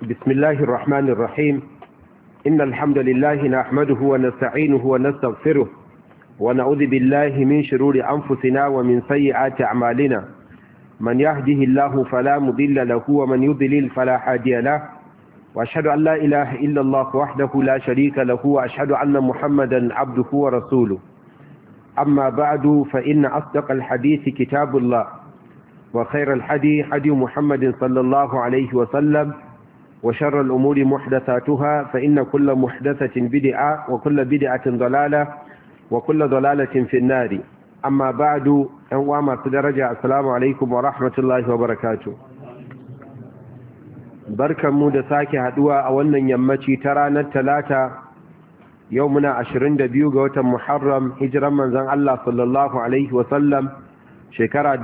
بسم الله الرحمن الرحيم إن الحمد لله نحمده ونستعينه ونستغفره ونعوذ بالله من شرور أنفسنا ومن سيئات أعمالنا من يهده الله فلا مضل له ومن يضلل فلا هادي له وأشهد أن لا إله إلا الله وحده لا شريك له وأشهد أن محمدا عبده ورسوله أما بعد فإن أصدق الحديث كتاب الله وخير الحدي حدي محمد صلى الله عليه وسلم وشر الأمور محدثاتها فإن كل محدثة بدعة وكل بدعة ضلالة وكل ضلالة في النار أما بعد أنواما درجة السلام عليكم ورحمة الله وبركاته بركة مودة ساكي هدوى أولا يمتي ترانا الثلاثة يومنا 22 ga watan Muharram hijiran manzon Allah sallallahu alaihi wasallam shekara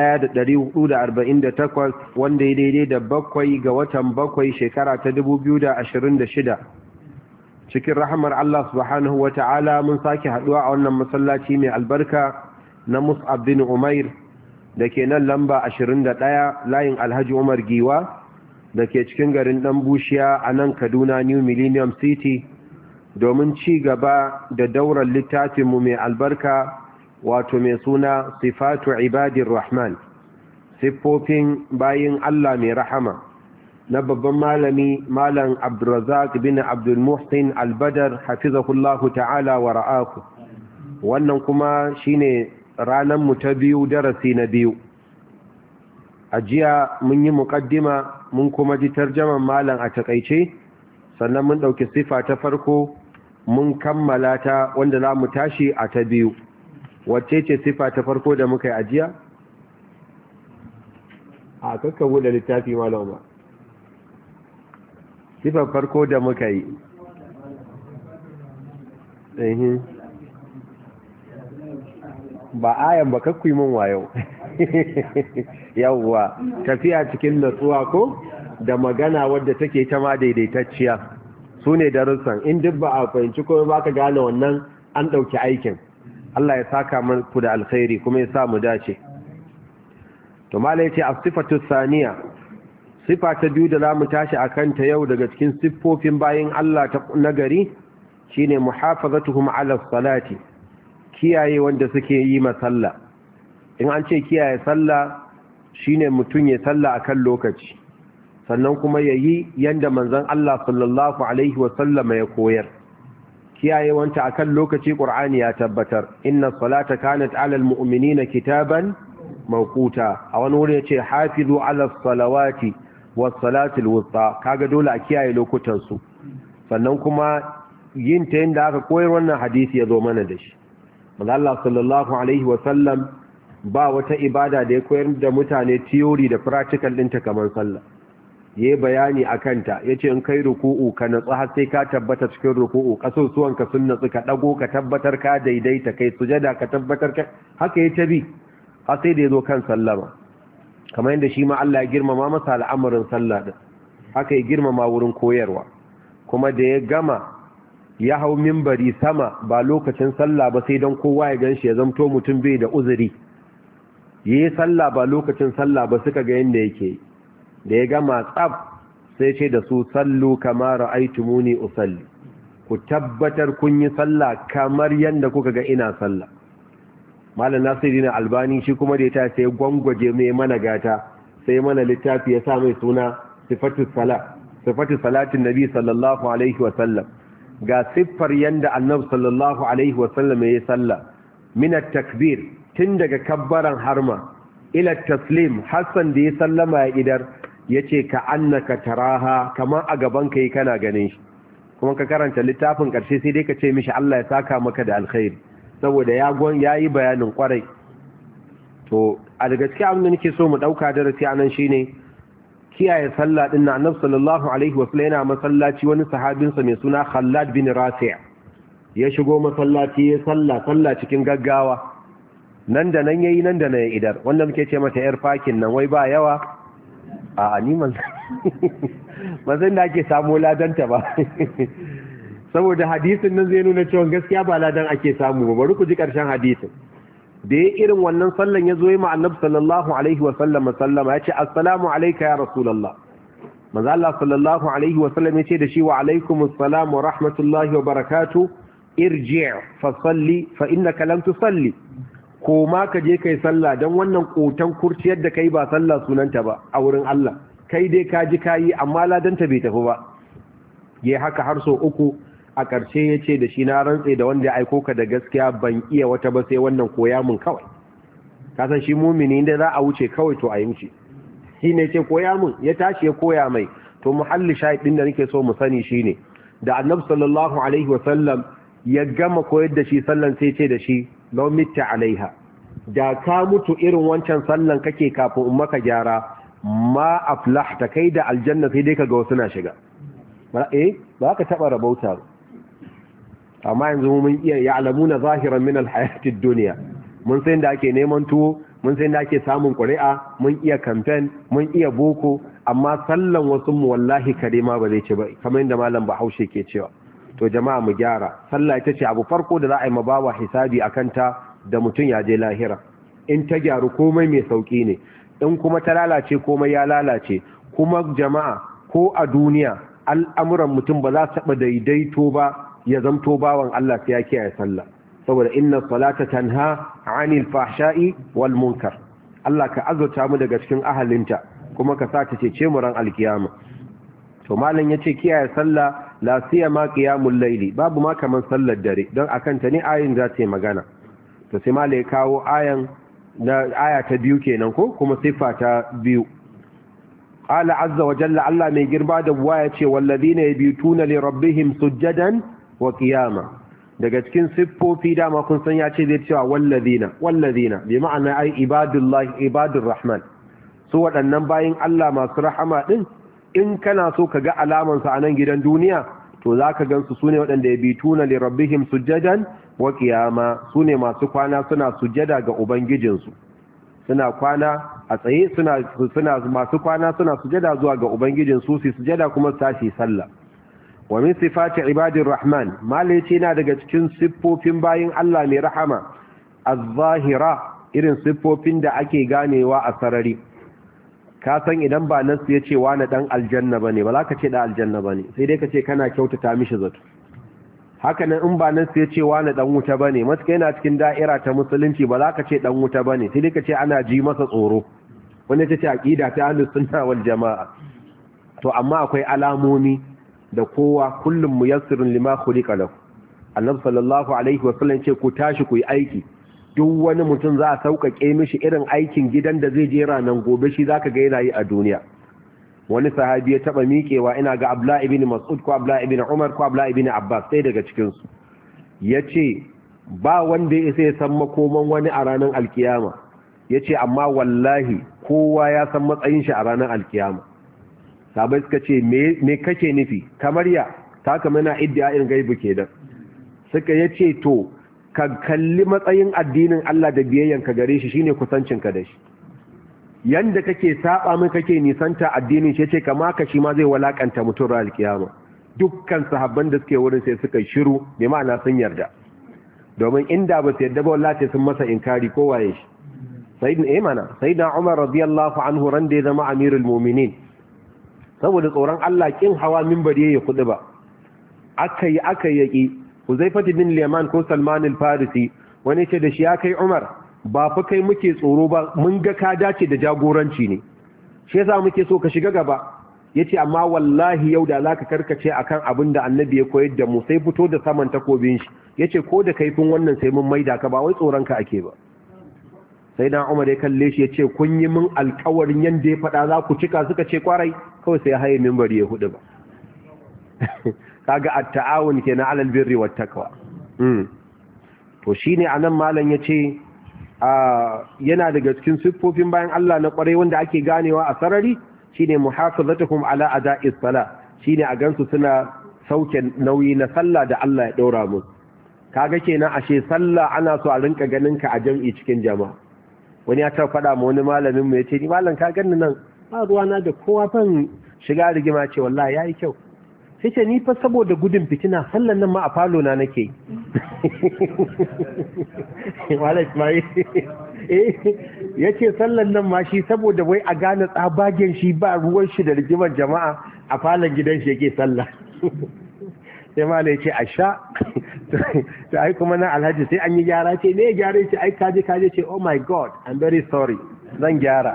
1448 wanda ya daidai da 7 ga watan 7 shekara ta 2026 cikin rahamar Allah subhanahu wata'ala mun sake haduwa a wannan masallaci mai albarka na Mus'ab bin Umair dake nan lamba 21 layin Alhaji Umar Giwa dake cikin garin Dan Bushiya a nan Kaduna New Millennium City domin ci gaba da daurar littafinmu mai albarka wato mai suna sifatu ibadir rahman siffofin bayin Allah mai rahama na babban malami malam Abdurrazzaq bin Abdul Muhsin Al-Badr hafizahullahu ta'ala wa ra'ahu wannan kuma shine ranar mu ta biyu darasi na biyu a jiya mun yi muqaddima mun kuma ji tarjaman malam a takeice sannan mun dauki sifa ta farko mun kammala ta wanda za mu tashi a ta biyu wacce ce sifa ta farko da muka yi ajiya? A kakka buɗe littafi malama sifar farko da muka yi ba ayan ba kakku yi min wayo yawwa tafiya cikin natsuwa ko da magana wadda take ta ma daidaitacciya su ne darussan in duk ba a fahimci kuma ba ka gane wannan an ɗauki aikin Allah ya saka ku da alkhairi kuma ya sa mu dace to malai yace as-sifatu thaniya sifa ta biyu da zamu tashi akan ta yau daga cikin siffofin bayin Allah ta nagari shine muhafazatuhum ala salati kiyaye wanda suke yi masalla in an ce kiyaye sallah shine mutun ya salla akan lokaci sannan kuma yayi yanda manzon Allah sallallahu alaihi wasallam ya koyar kiyaye wanta akan lokaci Qur'ani ya tabbatar inna salata kanat 'alal mu'minina kitaban mawquta a wani wuri yace hafizu 'alas salawati was salatil wusta kaga dole a kiyaye lokutan su sannan kuma yin ta yanda aka koyar wannan hadisi ya zo mana da shi manzo Allah sallallahu alaihi wa sallam ba wata ibada da ya koyar da mutane theory da practical ɗinta kamar sallah yayi bayani akan ta yace in kai ruku'u ka natsu har sai ka tabbata cikin ruku'u kasusuwan ka sun natsu ka dago ka tabbatar ka daidaita kai sujada ka tabbatar ka haka yayi tabi har sai da yazo kan sallama kamar yadda shi ma Allah ya girmama masa al'amarin sallah din haka ya girmama wurin koyarwa kuma da ya gama ya hau minbari sama ba lokacin sallah ba sai dan kowa ya ganshi ya zamto mutum bai da uzuri yayi sallah ba lokacin sallah ba suka ga yanda yake da ya gama tsab sai ce da su sallu kama ra'aytumuni usalli ku tabbatar kun yi sallah kamar yanda kuka ga ina sallah malam Nasiruddin Albani shi kuma da ya ta sai gwangwaje mai mana gata sai mana littafi ya sa mai suna sifatu salatin nabi sallallahu alaihi wa sallam ga siffar yanda annabi sallallahu alaihi wa sallam yayi sallah min at-takbir tun daga kabbaran harma ila taslim hasan da ya sallama ya idar yace ka annaka taraha kamar a gaban kai kana ganin shi kuma ka karanta littafin karshe sai dai ka ce mishi Allah ya saka maka da alkhairi saboda yayi bayanin kwarai to a daga cikin abin da nake so mu dauka darasi anan shine kiyaye sallah din na Annabi sallallahu alaihi wasallam yana masallaci wani sahabin sa mai suna Khallad bin Rafi' ya shigo masallaci ya sallah cikin gaggawa nan da nan yayi nan da nan ya idar wanda muke ce mata yar fakin nan wai ba yawa a animal mazan da ake samu ladanta ba saboda hadisin nan zai nuna cewa gaskiya ba ladan ake samu ba bari ku ji karshen hadisin da ya irin wannan sallan ya zo yi ma annabi sallallahu alaihi wa sallam sallama ya ce assalamu alayka ya rasulullah manzo Allah sallallahu alaihi wa sallam yace da shi wa alaikumus salam wa rahmatullahi wa barakatuh irji' fa salli fa innaka lam tusalli, ko ma ka je kai sallah dan wannan kotan kurciyar da kai ba sallah sunanta ba a wurin Allah, kai dai ka ji kayi amma ladanta bai tafi ba. Yayi haka har so uku, a ƙarshe yace da shi na rantse da wanda ya aiko ka da gaskiya ban iya wata ba sai wannan, koya mun kawai. Ka san shi mumini inda za a wuce kawai to a yi wuce, shi ne ce koya mun, ya tashi ya koya mai. To muhalli shahid din da nake so mu sani shine da Annabi sallallahu alaihi wasallam ya gama koyar da shi sallan sai ce da shi law mitta alaiha, da ka mutu irin wancan sallan kake kafin in maka gyara ma aflahta, kai da aljanna sai dai kaga wasu na shiga. Ba ka taba rabauta ba. Amma yanzu mun iya ya'lamuna zahiran min alhayatid dunya, mun san da ake neman tuwo, mun san da ake samun ƙuri'a, mun iya campaign, mun iya boko, amma sallan wasu mu wallahi kare ma ba zai ci ba, kamar yadda malam Bahaushe ke cewa. To jama'a mu gyara, sallah ita ce abu farko da za a yi mabawa hisabi akan ta da mutum ya je lahira. In ta gyaru komai mai sauki ne, in kuma ta lalace komai ya lalace. Kuma jama'a ko a duniya al'amuran mutum ba za su taɓa daidaito ba ya zamto bawan Allah sai ya kiyaye sallah, saboda inna salata tanha 'anil fahsha'i wal munkar. Allah ka azurta mu daga cikin ahalinta kuma ka sa ta cece mu ran alkiyama. To malam yace kiyaye sallah la siyama qiyamul layli, babu ma kaman sallar dare, don akan ta ne ayin za ta yi magana. To sai malam ya kawo aya ta biyu kenan ko kuma sifa ta biyu. Qala azza wa jalla, Allah mai girma da buwa yace walladhina yabituna li rabbihim sujjadan wa qiyama. Daga cikin siffofi dama kun san ya ce zai cewa wallazina bi ma'ana ai ibadur rahman, su waɗannan bayin Allah masu rahama din, in kana so ka ga alaman su a nan gidan duniya to zaka gansu sune waɗanda yabituna li rabbihim sujjadan wa qiyama, sune masu kwana suna sujjada ga ubangijinsu, suna kwana a tsaye, suna masu kwana suna sujjada zuwa ga ubangijinsu, su sujjada kuma su tashi sallah. Wa min sifati ibadir rahman, malai ce na daga cikin siffofin bayin Allah mai rahama az-zahira, irin siffofin da ake ganewa a sarari. Ka san idan ba nasu ya ce wani dan aljanna bane, ba za ka ce da aljanna bane, sai dai ka ce kana kyautata mishi zato. Haka nan in ba nasu ya ce wani dan wuta bane, matuka yana cikin da'ira ta musulunci, ba za ka ce dan wuta bane, sai dai ka ce ana ji masa tsoro. Wanda ta ce aqida ta ahlus sunna wal jamaa. To amma akwai alamomi da kowa, kullum muyassirun lima khuliqa lahu. Annabi sallallahu alaihi wa sallam ce ku tashi ku yi aiki. Duk wani mutum za a sauƙaƙe mishi irin aikin gidan da zai je ranan gobe, shi zaka ga yana yi a duniya. Wani sahabi ya taba miƙewa, ina ga Abdullah ibn Mas'ud ko Abdullah ibn Umar ko Abdullah ibn Abbas, sai daga cikin su yace ba wanda ya isa ya san makoman wani a ranar alkiyama, yace amma wallahi kowa ya san matsayin shi a ranar alkiyama. Sabai suka ce me kake nufi, kamar ya ta kama na iddia irin gaibu kenan. Suka yace to ka kalli matsayin addinin Allah da biyayyanka gare shi shine kusancinka da shi. Yanda kake saba mai kake nisanta addinin shi, yace kama ka shi ma zai walakanta mutum ran alkiyama. Dukkan sahabban da suke wurin sai suka shiru, bai ma'ana sun yarda. Domin inda ba su yarda ba wallahi sun masa inkari ko waye shi. Sayyidina Umar radiyallahu anhu ran da ya zama amirul mu'minin, saboda tsoron Allah kin hawa minbari ya kudu ba, aka yaki Huzaifah bin Yaman ko Salman al-Farisi, wani ce da shi ya kai Umar, ba fa kai muke tsoro ba, mun ga ka dace da jagoranci ne, shi yasa muke so ka shiga gaba. Yace amma wallahi yau da zaka karkace akan abin da Annabi ya koyar da mu, sai fito da saman takobin shi, yace ko da kaifin wannan sai mun maida ka, ba wai tsoron ka ake ba. Sai dan Umar ya kalle shi yace kun yi min alƙawarin yanda ya faɗa za ku cika, suka ce kwarai, kawai sai haye minbari ya hudu ba. Kaga at-ta'awun kenan 'alal birri wat taqwa. To shine anan malam yace yana daga cikin siffofin bayan Allah na kwarai wanda ake ganewa a sarari, shine muhafazatuhum ala ada'is sala, shine a gansu suna sauke nauyi na sallah da Allah ya daura musu. Kaga kenan ashe sallah ana so a rinka ganin ka a jami'i cikin jama'a. Wani ya ta faɗa ma wani malamin mu yace ni malam ka ganni nan ba ruwa na da kowa, fan shiga rigima, ce wallahi yayi kyau. Sai ce ni fa saboda gudun fitina sallan nan ma a falo na nake. Wallahi Ismail yace sallan nan ma shi saboda wai a gane tsabagen shi ba ruwan shi da rigimar jama'a a falon gidan shi yake sallah sai ma ya ce a sha ta ai kuma na alhaji sai an yi gyara ce ne gyara ce ai kaje ce oh my god I'm very sorry zan gyara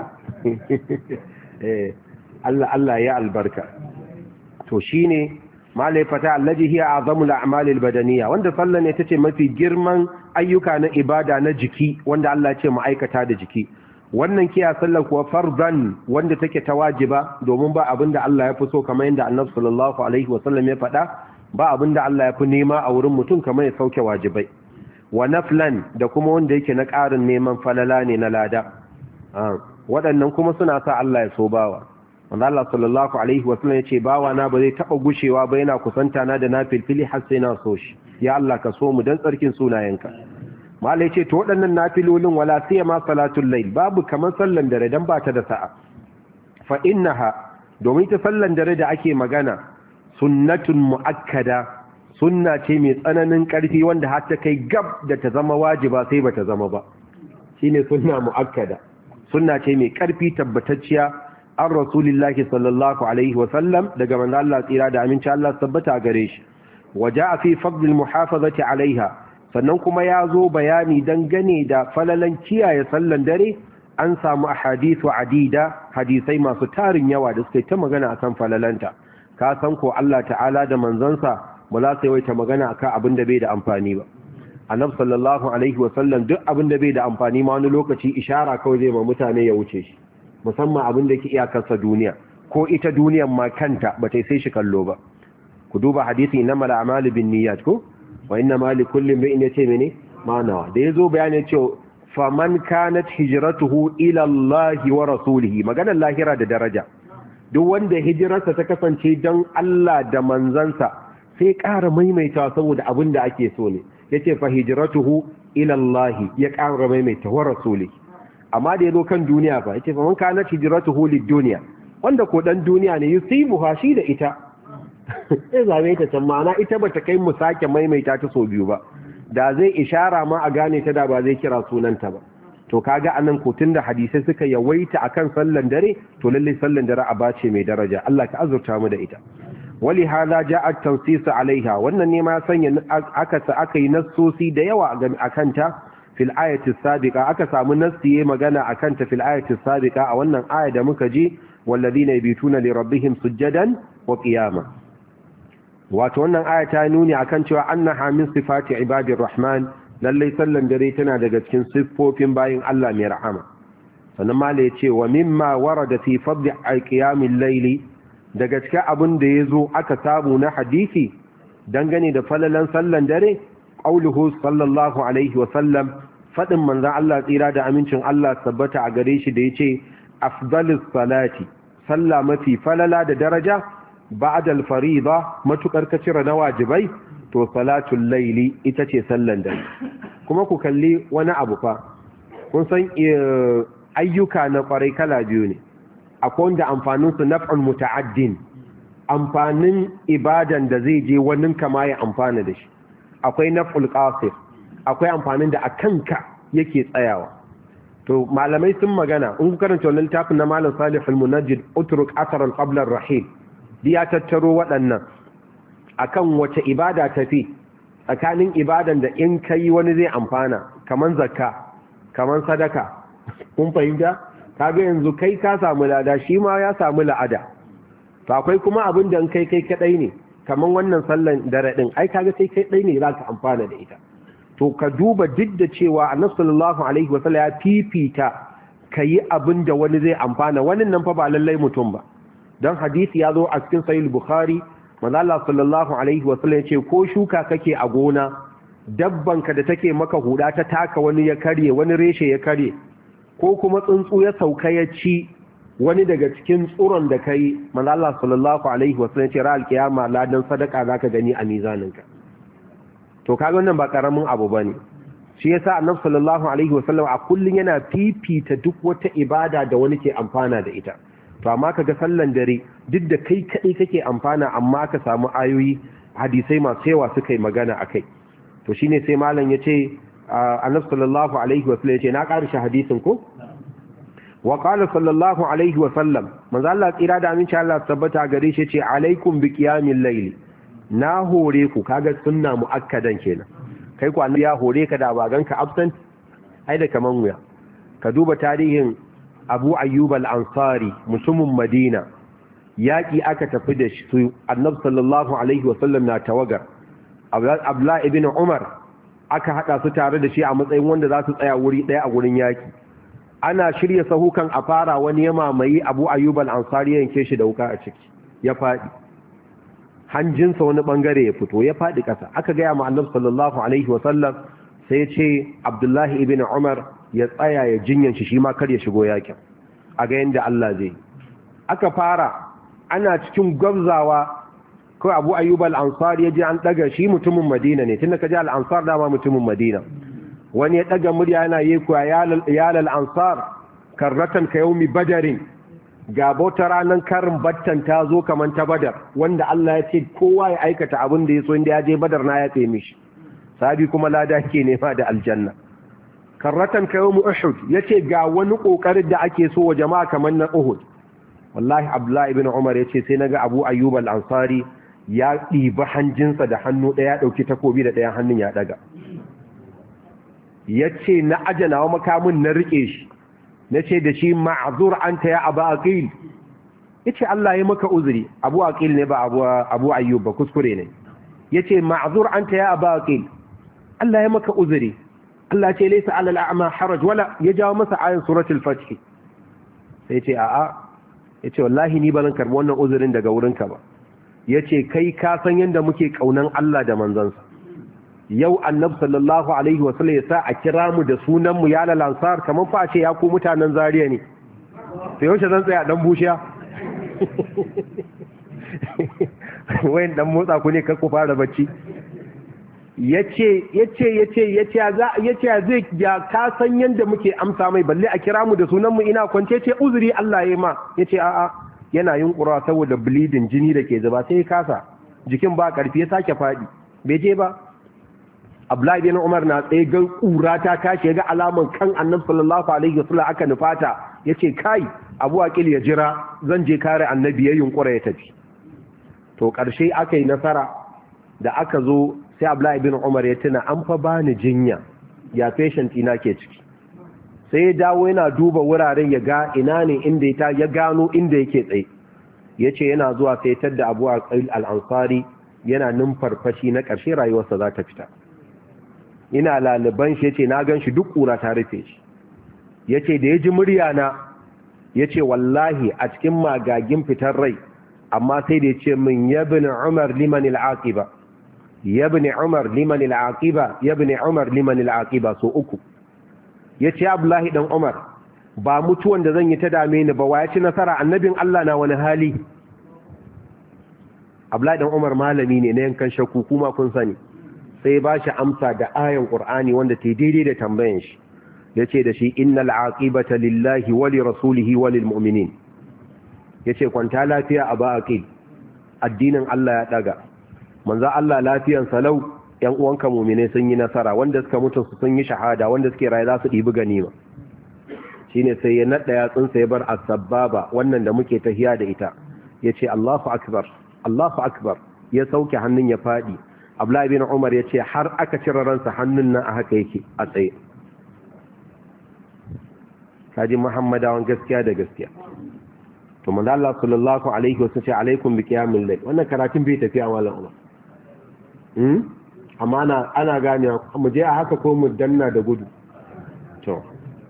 Allah ya albarka to shine malai fata allaji hiya azamul a'mal albadaniya wanda sallan ne tace mafi girman ayyuka na ibada na jiki wanda Allah ya ce mu aikata da jiki wannan kiya sallar kuwa farzan wanda take ta wajiba domin ba abinda Allah ya fi so kamar yadda Annabi sallallahu alaihi wasallam ya faɗa ba abinda Allah ya fi nema a wurin mutum kamar ya sauke wajibai wa naflan da kuma wanda yake na ƙarin neman falala ne na lada waɗannan kuma suna sa Allah ya so bawa wanda Allah sallallahu alaihi wasallam ya ce bawa na ba zai taɓa gushewa ba yana kusanta na da na filfili har sai na so shi ya Allah ka so mu dan tsarkin sunayenka malai ce to waɗannan nafilolin wala sai ma salatul layl babu kamar sallan dare dan ba ta da sa'a fa innaha domin ta sallan dare da ake magana sunnatun muakkada sunna ce mai tsananin ƙarfi wanda har ta kai gab da ta zama wajiba sai ba ta zama ba shine sunna muakkada sunna ce mai ƙarfi tabbatacciya an rasulillahi sallallahu alaihi wasallam daga manzo Allah tsira da aminci Allah tabbata gare shi waja'a fi fadl muhafazati alaiha sannan kuma ya zo bayani dangane da falalan kiyaye sallan dare an samu ahadithu adida hadisai masu tarin yawa da suke ta magana akan falalanta ka san ko Allah ta'ala da manzansa ba za su yawaita magana akan abin da bai da amfani ba annabi sallallahu alaihi wasallam duk abin da bai da amfani ma wani lokaci ishara kawai zai ma mutane ya wuce shi musamman abin da yake iyakarsa duniya ko ita duniyan ma kanta ba ta sai shi kallo ba ku duba hadisi na mal a'malu bin niyyat ko wa inna ma li kulli imrin yace mene ma'ana da yazo bayanin cewa faman kanat hijratuhu ila Allah wa rasulihi maganar lahira da daraja duk wanda hijirarsa ta kasance don Allah da manzansa sai ƙara maimaita saboda abin da ake so ne yace fa hijratuhu ila Allah ya ƙara maimaita wa rasulihi amma da yazo kan duniya fa yace faman kanat hijratuhu lid dunya wanda ko dan duniya ne yusibuha shi da ita sai zabe ta can ma'ana ita bata kai mu sake maimaita ta so biyu ba da zai ishara ma a gane ta da ba zai kira sunanta ba to kaga anan ko tunda hadisai suka yawaita akan sallan dare to lalle sallan dare a bace mai daraja Allah ka azurta mu da ita wali hada ja'a at-tansis alaiha wannan ne ma sanya aka yi nassosi da yawa akan ta fil ayati sabiqa aka samu nassi magana akan ta fil ayati sabiqa a wannan aya da muka ji walladina yabituna li rabbihim sujadan wa qiyama wato wannan aya ta nuni akan cewa annaha min sifati ibadir rahman lallai sallan dare tana daga cikin siffofin bayin Allah mai rahama sannan mala yace wa mimma warada fi fadli qiyamil layli daga cikin abin da yazo aka samu na hadisi dangane da falalan sallan dare qauluhu sallallahu alaihi wa sallam fadin manzon Allah tsira da amincin Allah tabbata a gare shi da yace afdalus salati salla mafi falala da daraja ba'da al-fariida matukar ka cire na wajibai to salatul laili ita ce sallan dare kuma ku kalli wani abu fa kun san ayyuka na kwarai kala biyu ne akwai wanda amfanin su naf'un muta'addin amfanin ibadan da zai je wannan kama ya amfana da shi akwai naf'ul qasir akwai amfanin da akanka yake tsayawa to malamai sun magana in ku karanta wannan littafin na malam Salih al-Munajjid utruk athran qabla ar-rahil ya tattaro waɗannan akan wace ibada tafi tsakanin ibadan da in kai wani zai amfana kaman zakka kaman sadaka kun fahimta kaga yanzu kai ka samu lada shi ma ya samu la'ada to akwai kuma abin da in kai kadai ne kaman wannan sallan dare din ai kaga sai kai kadai ne zaka amfana da ita to ka duba duk da cewa annabi sallallahu alaihi wasallam ya fifita kai abin da wani zai amfana wannan nan fa ba lallai mutum ba dan hadisi ya zo a cikin sahih bukhari manzo Allah sallallahu alaihi wasallam yace ko shuka kake a gona dabbanka da take maka huda ta taka wani ya karye wani reshe ya karye ko kuma tsuntsu ya sauka ya ci wani daga cikin tsuron da kai manzo Allah sallallahu alaihi wasallam yace ra'al qiyama ladan sadaka zaka gani a mizaninka to kaga wannan ba karamin abu bane shi yasa annabi sallallahu alaihi wasallam a kullun yana fifita duk wata ibada da wani ke amfana da ita to amma kaga sallan dare duk da kai kadai kake amfana amma ka samu ayoyi hadisai masu yawa suka yi magana akai to shine sai malam yace annabi sallallahu alaihi wasallam yace na karshe hadisin ko wa qala sallallahu alaihi wasallam manzo Allah tsira da aminci Allah tabbata gare shi yace alaikum bi qiyamil layl na hore ku kaga sunna muakkadan kenan kai ku annabi ya hore ka da baganka absent ai da kaman wuya ka duba tarihin Abu Ayyub al-Ansari mutumin Madina yaki aka tafi da shi annabi sallallahu alaihi wasallam na tawagar Abdullah ibn Umar aka hada su tare da shi a matsayin wanda za su tsaya wuri daya a gurin yaki ana shirya sahukan a fara wani ya mamaye Abu Ayyub al-Ansari yanke shi da wuka a ciki ya fadi hanjinsa wani bangare ya fito ya fadi kasa aka ga ma annabi sallallahu alaihi wasallam sai ya ce Abdullah ibn Umar ya tsaya ya jinyan shi ma kar ya shigo yakin a ga yanda Allah zai aka fara ana cikin gwabzawa ko Abu Ayyub al-Ansari ya ji an daga shi mutumin Madina ne tunda kaje al-Ansar dama mutumin Madina wani ya daga murya yana yekuwa ya al-Ansar karratan ka yaumi badarin ga bauta ranan karin battan ta zo kaman ta Badar wanda Allah ya ce kowa ya aikata abin da ya so inda ya je Badar na ya tsaye mishi sabi kuma lada ke nema da aljanna karratan ka yaumi Uhud yace ga wani kokarin da ake so wa jama'a kaman na Uhud wallahi Abdullah ibn Umar yace sai naga Abu Ayyub al-Ansari ya ɗiba hanjinsa da hannu ɗaya ɗauki takobi da ɗayan hannun ya ɗaga ya ce na ajanawa makamun na riƙe shi na ce da shi ma'azur an ta ya abu aqil ya ce Allah ya maka uzuri abu aqil ne ba abu ayyub ba kuskure ne ya ce ma'azur an ta ya abu aqil Allah ya maka uzuri Allah ce laisa alal a'ma haraj wala ya jawo masa ayin suratul fath sai ce a'a ya ce wallahi ni ba zan karɓi wannan uzurin daga wurinka ba ya ce kai ka san yadda muke kaunan Allah da manzansa yau annab sallallahu alaihi wasallam ya sa a kira mu da sunanmu ya lalansar kamar fa ce ya ku mutanen zariya ne sai yaushe zan tsaya dan bushiya wayan dan motsa ku ne kar ku fara bacci yace zai ya ka san yadda muke amsa mai balle a kira mu da sunanmu ina kwance ce uzuri Allah ya ma yace a'a yana yunkura saboda bleeding jini da ke zuba sai ya kasa jikin ba karfi ya sake fadi bai je ba Abdullahi bin Umar na tsaye ga kura ta tashi ga alaman kan Annabi sallallahu alaihi wasallam aka nufata yace kai Abu Aqil ya jira zan je kare Annabi ya yunkura ya tafi to karshe aka yi nasara da aka zo sai Abdullahi bin Umar ya tuna an fa bani jinya ya patient ina ke ciki sai ya dawo yana duba wuraren ya ga ina ne inda ya gano inda yake tsaye ya ce yana zuwa sai tadda Abu Aqil al-Ansari yana numfarfashi na ƙarshe rayuwarsa za ta fita ina laliban shi ya ce na gan shi duk ƙura ta rufe shi ya ce da ya ji murya na ya ce wallahi a cikin magagin fitar rai amma sai da ya ce min yabni Umar liman al-aqiba yabni Umar liman al-aqiba yabni Umar liman al-aqiba so uku ya ce Abdullahi dan Umar ba mutuwan da zan yi ta dame ni ba wa ya ci nasara annabin Allah na wani hali Abdullahi dan Umar malami ne na yankan shakku kuma kun sani sai ba shi amsa da ayan Qur'ani wanda ta daidai da tambayan shi yace da shi innal aqibata lillahi wa li rasulihi wa lil mu'minin yace kwanta lafiya a ba aqil addinin Allah ya daga manzo Allah lafiyan salau yan uwanka mu'mine sun yi nasara wanda suka mutu sun yi shahada wanda suke raye za su dibi ganima shine sai ya nada yatsun sa ya bar as-sababa wannan da muke tahiya da ita yace Allahu akbar Allahu akbar ya sauke hannun ya fadi Abdullahi bin Umar yace har aka cire ransa hannun nan a haka yake a tsaye kaji Muhammadawan gaskiya da gaskiya to manzo Allah sallallahu alaihi wasallam ce alaikum bi qiyamil layl wannan karatun bai tafiya wallan Umar amma ana gane mu je a haka ko mu danna da gudu to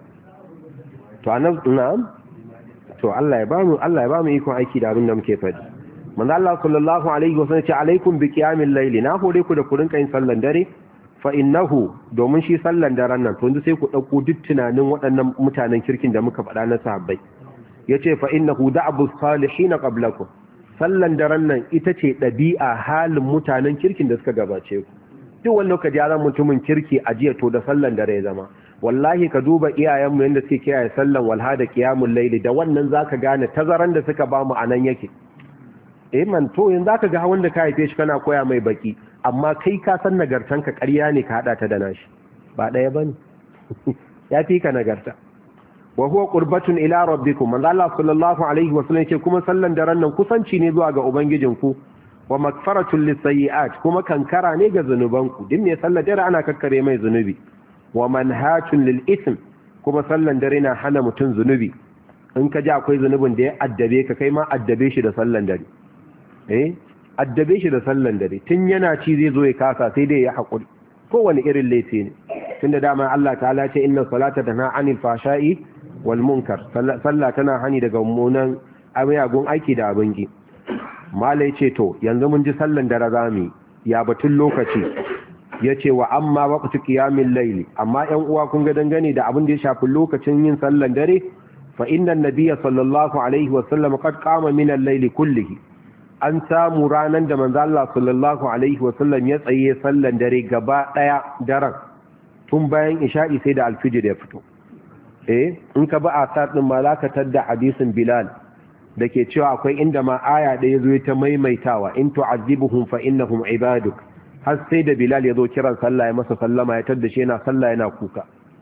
na'am to Allah ya ba mu ikon aiki da abin da muke faɗi manzo Allah sallallahu alaihi wasallam ce alaikum bi qiyamil layl na hore ku da ku rinka yin sallan dare fa innahu domin shi sallan daren nan to sai ku dauko duk tunanin waɗannan mutanen kirkin da muka faɗa na sahabbai yace fa innahu da'abu salihin qablakum sallan daren nan ita ce ɗabi'a halin mutanen kirkin da suka gabace ku duk wani lokaci ya zama mutumin kirki a jiya to da sallan dare ya zama wallahi ka duba iyayenmu yadda suke kiyaye sallan walha da qiyamul layli da wannan zaka gane tazaran da suka ba mu anan yake man to yanzu zaka ga wanda ka haife shi kana koya mai baki amma kai ka san nagartanka ƙarya ne ka hada ta da nashi ba ɗaya bane ya fi ka nagarta wa huwa qurbatun ila rabbikum manzo Allah sallallahu alaihi wasallam yake kuma sallan daren nan kusanci ne zuwa ga ubangijinku wa magfaratun lisayyi'at kuma kankara ne ga zanubanku din ne sallar dare ana kakkare mai zanubi wa manhatun lil ism kuma sallan dare na hana mutun zanubi in ka ji akwai zanubin da ya addabe ka kai ma addabe shi da sallan dare addabe shi da sallan dare tun yana ci zai zo ya kasa sai dai ya hakuri kowane irin laifi ne tunda dama Allah ta'ala ce inna salata tanha 'anil fashai wal munkar sallah tana hani daga mummunan ayagun aiki da abingi malai ce to yanzu mun ji sallan dare zamu ya batun lokaci yace wa amma waqtu qiyamil layli amma 'yan uwa kun ga dangane da abin da ya shafi lokacin yin sallan dare fa inna an-nabiyya sallallahu alaihi wa sallam qad qama min al-layli kullihi an samu ranan da manzo Allah sallallahu alaihi wa sallam ya tsaye sallan dare gaba daya daren tun bayan isha'i sai da alfijir ya fito in ka ba asar din malakatar da hadisin Bilal dake cewa akwai inda ma aya da yazo ta maimaitawa in tu'azzibuhum fa innahum ibaduk har sai da Bilal yazo kiran sallah ya masa sallama ya tada shi yana sallah yana kuka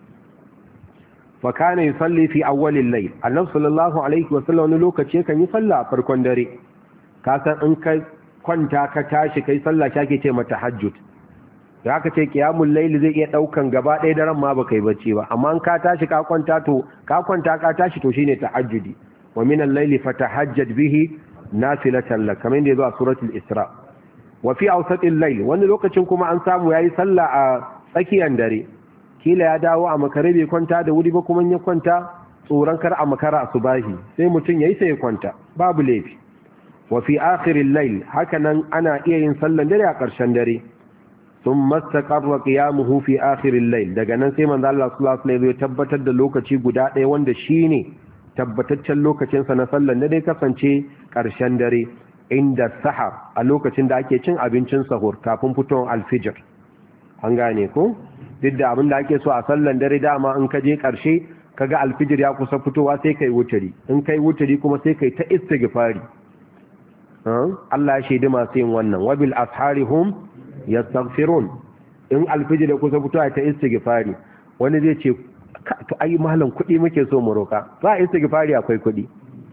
fa kana yusalli fi awwal al-layl annabi sallallahu alaihi wa sallam wani lokaci kan yi sallah a farkon dare ka san in kai kwanta ka tashi kai sallah kake ce mata tahajjud da aka ce qiyamul layl zai iya daukan gaba ɗaya daren ma baka yi bacci ba amma in ka tashi ka kwanta ka tashi to shine tahajjudi wa min al-layli fatahajjad bihi nafilatan lak kamar da yazo a suratul isra wa fi awsatil layl wani lokacin kuma an samu yayi sallah a tsakiyar dare kila ya dawo a makare bai kwanta da wuri ba kuma ya kwanta tsoron kar a makara asubahi sai mutun yayi sai ya kwanta babu laifi wa fi akhiril layl hakanan ana iya yin sallan dare a ƙarshen dare thumma istaqarra qiyamuhu fi akhiril layl daga nan sai manzo Allah sallallahu alaihi wasallam ya tabbatar da lokaci guda ɗaya wanda shine tabbataccen lokacin sa na sallan dare kasance ƙarshen dare inda sahar a lokacin da ake cin abincin sahur kafin fitowar alfijir an gane ko duk da abin da ake so a sallan dare dama in ka je ƙarshe kaga alfijir ya kusa fitowa sai kai wuturi in kai wuturi kuma sai kai ta istighfari Allah ya shaidi masu yin wannan wabil asharihum yastaghfirun in alfijir da kusa fitowa ta istighfari wani zai ce to ai malam kuɗi muke so mu roka ba istighfari akwai kuɗi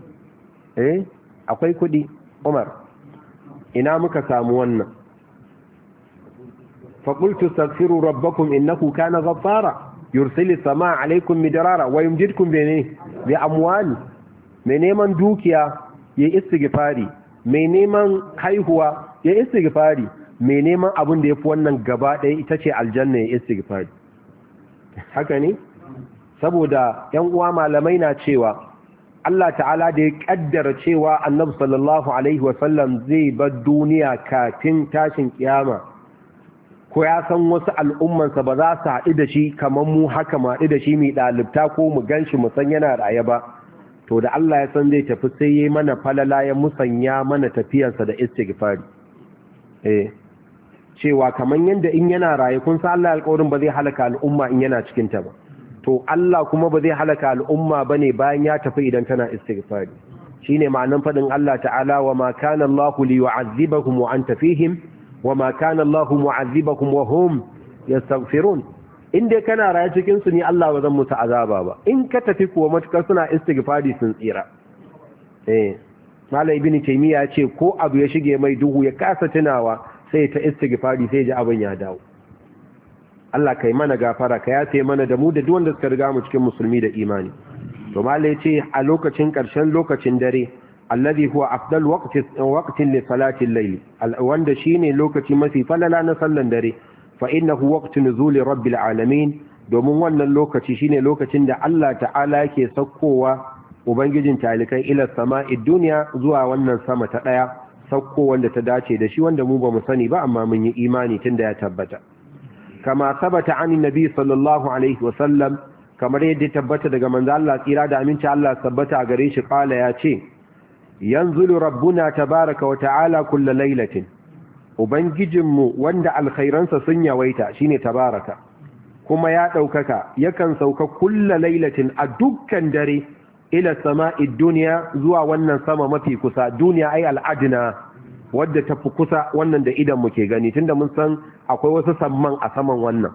akwai kuɗi Umar ina muka samu wannan fa qultu astaghfiru rabbakum innahu kana ghaffara yursilis samaa alaykum midrara wa yumjidkum bi amwal mai neman dukiya ya istighfari mai neman haihuwa ya istighfari mai neman abin da yafi wannan gaba ɗaya ita ce aljanna ya istighfari haka ne saboda yan uwa malamai na cewa Allah ta'ala da ya kaddara cewa Annabi sallallahu alaihi wasallam zai bar duniya kafin tashin kiyama ko ya san wasu al'ummansa ba za su haɗu da shi kamar mu haka mu haɗu da shi mai ɗalibta ko mu ganshi mu san yana raye ba to da Allah ya san zai tafi sai yayi mana falala ya musanya mana tafiyarsa da istighfari cewa kaman yanda in yana raye kun san Allah alƙawarin ba zai halaka al'umma in yana cikin ta ba to Allah kuma ba zai halaka al'umma bane bayan ya tafi idan tana istighfari shine ma'anan fadin Allah ta'ala wa ma kana Allahu liyu'adhibahum wa anta fihim wa ma kana Allahu mu'adhibahum wa hum yastaghfirun in dai kana raye cikin su ne Allah ba zan musu azaba ba in ka tafi kuwa matukar suna istighfari sun tsira Malam Ibn Taymiyyah ya ce ko abu ya shige mai duhu ya kasa tunawa sai ta istighfari sai ji abin ya dawo Allah kai mana gafara ka yace mana da mu da duk wanda suka riga mu cikin musulmi da imani to Malam ya ce a lokacin karshen lokacin dare alladhi huwa afdal waqtin li salati al-layl wanda shine lokaci mafi falala na sallan dare fa innahu waqtu nuzuli rabbil alamin domin wannan lokaci shine lokacin da Allah ta'ala yake saukowa ubangijin talikai ila sama'i dunya zuwa wannan sama ta daya sauko wanda ta dace da shi wanda mu ba mu sani ba amma mun yi imani tunda ya tabbata kama sabata anin nabi sallallahu alaihi wasallam kamar yadda tabbata daga manzo Allah tsira da aminci Allah tabbata a gare shi kala ya ce yanzulu rabbuna tabaraka wa ta'ala kullu lailatin ubangijinmu wanda alkhairansa sun yawaita shine tabaraka kuma ya daukaka yakan sauka kullu lailatin a dukkan dare ila sama'i dunya zuwa wannan sama mafi kusa duniya ai al'adna wadda tafi kusa wannan da idan muke gani tunda mun san akwai wasu samman a saman wannan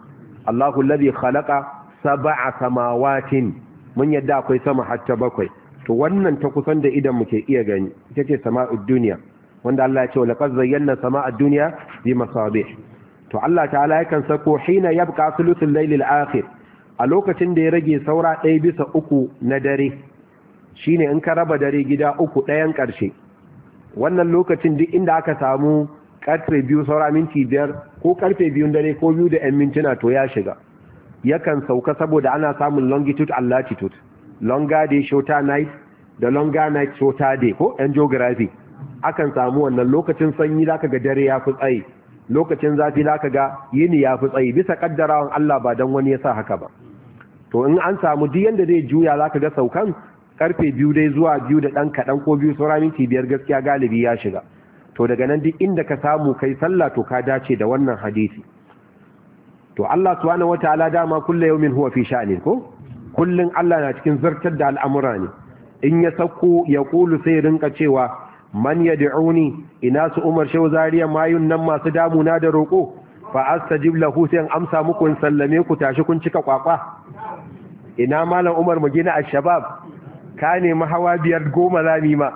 Allahu alladhi khalaqa sab'a samawatin mun yadda akwai sama hatta bakwai to wannan ta kusan da idan muke iya gani ita ce sama'ud dunya wanda Allah ya ce laqad zayyana sama'ad dunya bi masabih to Allah ta'ala yakan sako hina yabqa thuluthul layl al-akhir a lokacin da ya rage saura 1/3 na dare shine in ka raba dare gida 3 ɗayan ƙarshe wannan lokacin duk inda aka samu karfe 2 saura minti 5 ko karfe 2 dare ko 2 da 'yan mintuna to ya shiga yakan sauka saboda ana samun longitude and latitude longer day shorter night da longer night shorter day ko yan geography akan samu wannan lokacin sanyi zaka ga dare ya fi tsayi lokacin zafi zaka ga yini ya fi tsayi bisa kaddarawan Allah ba dan wani ya sa haka ba to in an samu duk yanda zai juya zaka ga saukan karfe 2 dai zuwa 2 da dan kadan ko 2 saura minti 5 gaskiya galibi ya shiga to daga nan duk inda ka samu kai sallah to ka dace da wannan hadisi to Allah subhanahu wataala dama kullu yawmin huwa fi sha'ni ko kullun Allah na cikin zartar da al'amura ne in ya sako ya kulu sai rinka cewa man yad'uni ina su Umar Shehu Zariya mayun nan masu damuna da roko fa astajib lahu sai an amsa muku in sallame ku tashi kun cika kwakwa ina malam Umar mu gina ash-shabab ka nemi hawa 5 10 zami ma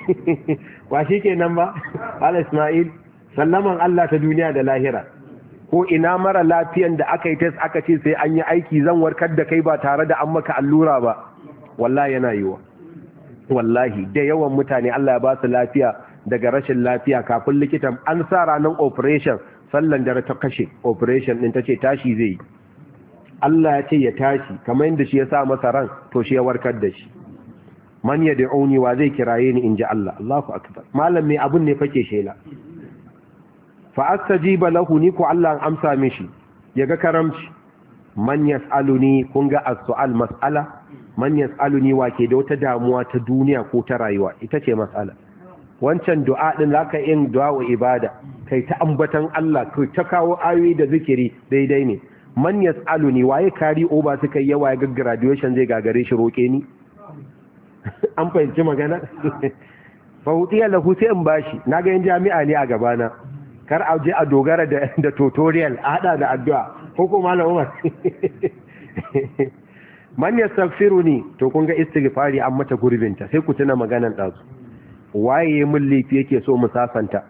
wa shikenan ba al Ismail sallaman Allah ta duniya da lahira ko ina mara lafiyan da aka yi test aka ce sai an yi aiki zan warkar da kai ba tare da an maka allura ba wallahi yana yiwa wallahi da yawan mutane Allah ya ba su lafiya daga rashin lafiya kafin likitan an sa ranar operation sallan dare ta kashe operation din tace tashi zai yi Allah ya ce ya tashi kamar yadda shi ya sa masa ran to shi ya warkar da shi man yad'uni wa zai kiraye ni inji Allah Allahu akbar malam mai abun ne fake shela fa astajiba lahu ni ku Allah an amsa mishi yaga karamci man yasaluni kun ga as-su'al mas'ala man yasaluni wa ke da wata damuwa ta duniya ko ta rayuwa ita ce mas'ala wancan du'a din zaka yin du'a wa ibada kai ta ambatan Allah kai ta kawo ayoyi da zikiri daidai ne man yasaluni waye kari oba suka yi yawa ga graduation zai gagare shi roke ni an fahimci magana fa hutiya lahu sai in bashi naga yin jami'a ne a gabana kar a je a dogara da tutorial a hada da addu'a ko kuma malam Umar man yastaghfiruni to kun ga istighfari an mata gurbinta sai ku tuna maganan dazu waye mun lifi yake so mu sasanta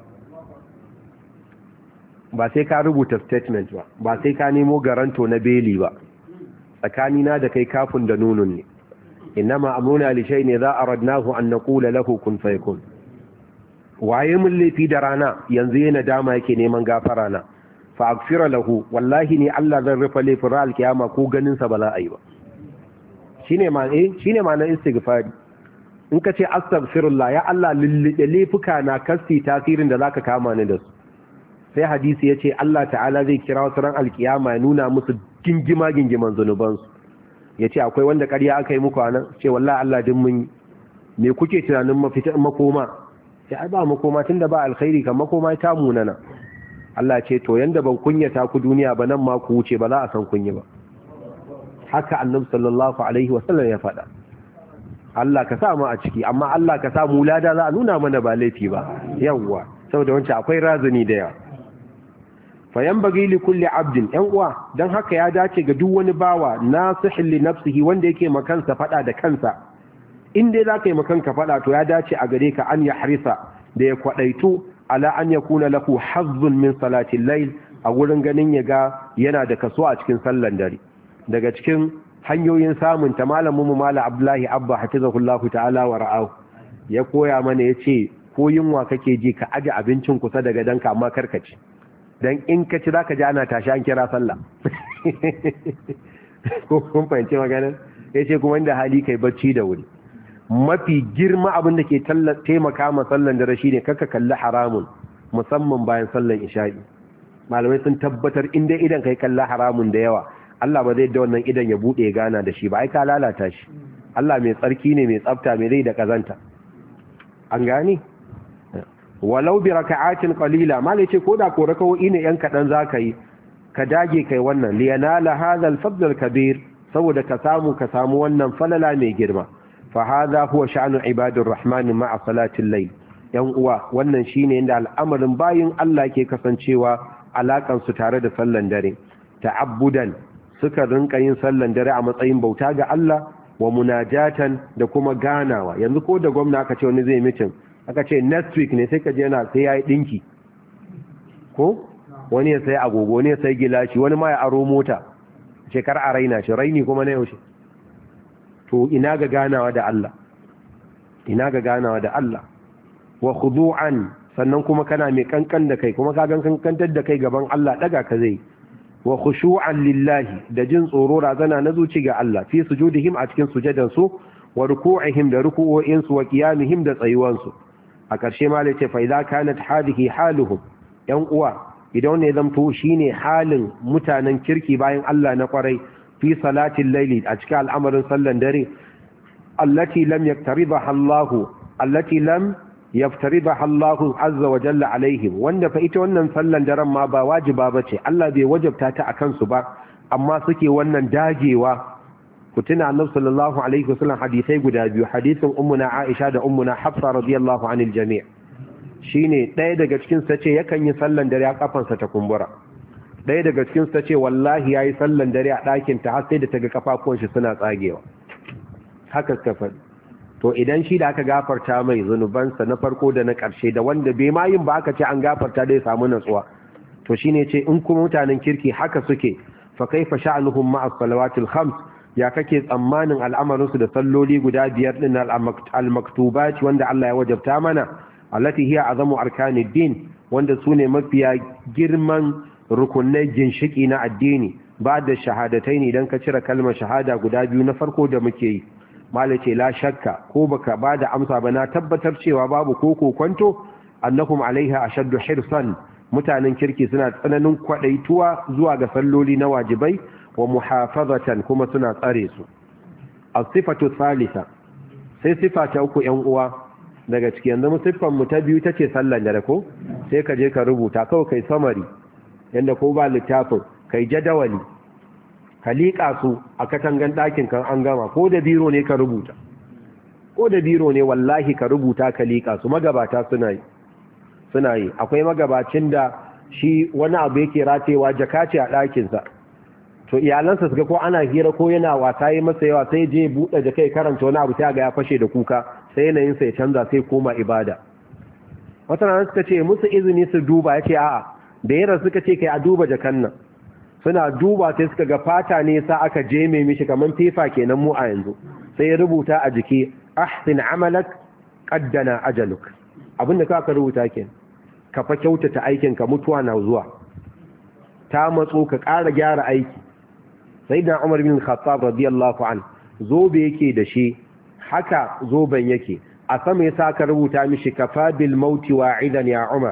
ba sai ka rubuta statement ba sai ka nemo garanto na beli ba tsakanina da kai kafin da nunun ne innama amruna li shay'in idza aradnahu an naqula lahu kun fayakun waye mun laifi da rana yanzu yana dama yake neman gafara na fa aghfira lahu wallahi ni Allah zan rufa laifin ran alkiyama ko ganin sa ba za a yi ba shine ma na istighfari in ka ce astaghfirullah ya Allah lillide laifuka na kasti tasirin da zaka kama ni da su sai hadisi yace Allah ta'ala zai kira wasu ran alkiyama ya nuna musu gingiman zanuban su yace akwai wanda ƙarya aka yi muku anan ce wallahi Allah din mun me kuke tunanin mafita makoma sai ai ba makoma tunda ba alkhairi kan makoma ta munana Allah ce to yanda ban kunyata ku duniya ba nan ma ku wuce ba za a san kunyi ba haka annabi sallallahu alaihi wasallam ya faɗa Allah ka sa mu a ciki amma Allah ka sa mu lada za a nuna mana ba laifi ba yawwa saboda wancan akwai razani da yawa fa yanbaghi li kulli abdin yan uwa dan haka ya dace ga duk wani bawa nasihin li nafsihi wanda yake makansa faɗa da kansa in dai zaka yi makanka faɗa to ya dace a gare ka an ya harisa da ya kwadaitu ala an yakuna lahu hazzun min salati al-layl a wurin ganin ya ga yana da kaso a cikin sallan dare daga cikin hanyoyin samun ta malamin mu mala Abdullahi Abba hafizahullahu ta'ala wa ra'ahu ya koya mana yace ko yunwa kake ji ka aje abincin kusa daga danka amma karkaci dan in ka ci zaka ji ana tashi an kira sallah ko kun fahimci maganar yace kuma inda hali kai bacci da wuri mafi girma abin da ke taimaka ma sallan dare shine kaka kalli haramun musamman bayan sallan isha'i malamai sun tabbatar inda idan kai kalli haramun da yawa Allah ba zai da wannan idan ya bude gana da shi ba ai ka lalata shi Allah mai tsarki ne mai tsafta mai rai da kazanta an gani walau bi raka'atin qalila malai ce koda ko rakawoyi ne yan kadan zaka yi ka dage kai wannan li yanala hadha al-fadl al-kabir saboda ka samu wannan falala mai girma fa hadha huwa sha'nu ibadir rahman ma'a salati al-layl yan uwa wannan shine inda al'amarin bayin Allah ke kasancewa alakan su tare da sallan dare ta'abbudan suka rinka yin sallan dare a matsayin bauta ga Allah wa munajatan da kuma ganawa. Yanzu ko da gwamna aka ce wani zai mitin aka ce next week ne sai ka je yana sai yayi dinki ko wani ya sai agogo wani ya sai gilashi wani ma ya aro mota shekar a raina shi raini kuma na yaushe. To ina ga ganawa da Allah, ina ga ganawa da Allah. Wa khudu'an sannan kuma kana mai kankan da kai kuma ka kankantar da kai gaban Allah daga ka zai. Wa khushu'an lillahi da jin tsoro razana na zuci ga Allah fi sujudihim a cikin sujadan su wa ruku'ihim da ruku'o'in su wa qiyamihim da tsayuwan su. A ƙarshe ma lace fa idza kanat hadhihi haluhum, yan uwa idan ne zamto shine halin mutanen kirki bayan Allah na kwarai fi salatin laili a cikin al'amarin sallan dare allati lam yaftaridaha Allah azza wa jalla alaihim, wanda fa ita wannan sallan daren ma ba wajiba bace, Allah bai wajabta ta akan su ba, amma suke wannan dagewa. Ku tuna Annabi sallallahu alaihi wasallam hadisai guda biyu, hadisin ummuna Aisha da ummuna Hafsa radiyallahu anil jami', shine ɗaya daga cikin sa ce yakan yi sallan dare a kafansa ta kumbura, ɗaya daga cikin sa ce wallahi yayi sallan dare a ɗakin ta har sai da ta ga kafafuwan shi suna tsagewa. Haka suka faɗi. To idan shi da aka gafarta mai zunubansa na farko da na ƙarshe da wanda bai ma yin ba aka ce an gafarta da ya samu natsuwa, to shine ce in kuma mutanen kirki haka suke fa kaifa sha'anuhum ma'a salawatil khams, ya kake tsammanin al'amarin su da salloli guda biyar din al-maktubat wanda Allah ya wajabta mana, allati hiya azamu arkanid din, wanda sune mafiya girman rukunai ginshiki na addini ba da shahadatai ne idan ka cire kalmar shahada guda biyu na farko da muke yi. Malai ce la shakka ko baka ba da amsa ba na tabbatar cewa babu ko kokonto annahum alaiha ashaddu hirsan, mutanen kirki suna tsananin kwadaituwa zuwa ga salloli na wajibai wa muhafazatan kuma suna tsare su. As-sifatu thalitha, sai sifa ta uku yan uwa daga ciki. Yanzu mu siffan mu ta biyu tace sallar dare ko sai ka je ka rubuta kawai kai summary yanda ko ba littafin kai jadawali ka liƙa su a katangan ɗakin kan an gama, ko da biro ne ka rubuta, ko da biro ne wallahi ka rubuta ka liƙa su. Magabata suna yi akwai magabacin da shi wani abu yake ratewa jaka ce a ɗakinsa, to iyalansa suka ko ana hira ko yana wasa yi masa yawa sai je buɗe jaka ya karanta wani abu sai ga ya fashe da kuka, sai yanayinsa ya canza sai koma ibada. Wata rana suka ce musu izini su duba, ya ce a'a, da yara suka ce kai a duba jakan nan, suna duba sai suka ga fata ne sa aka je mai mishi kaman fifa kenan mu a yanzu, sai ya rubuta a jiki ahsin amalak qaddana ajaluk, abinda ka rubuta kenan ka fa kyautata aikin ka, mutuwa na zuwa ta matso ka ƙara gyara aiki. Sayyidina Umar bin Khattab radiyallahu an zobe yake da shi, haka zoben yake a sama yasa ka rubuta mishi kafa bil mauti wa'idan ya Umar,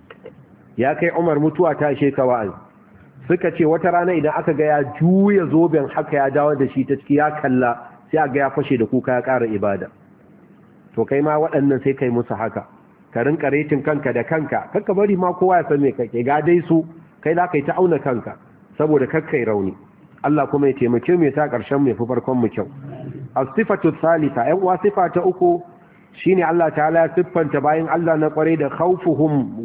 ya kai Umar mutuwa ta ishe ka wa'azi. Suka ce wata rana idan aka ga ya juya zoben haka ya dawo da shi ta ciki ya kalla, sai a ga ya fashe da kuka ya ƙara ibada. To kai ma waɗannan sai kai musu haka, ka rinka retin kanka da kanka, kakka bari ma kowa ya san me kake, ga dai su kai za ka yi ta auna kanka saboda kakkai rauni. Allah kuma ya taimake mu ya sa ƙarshen mu ya fi farkon mu kyau. As-sifatu thalitha, ai uwa sifa ta uku shine Allah ta'ala ya siffanta bayan Allah na kware da khawfuhum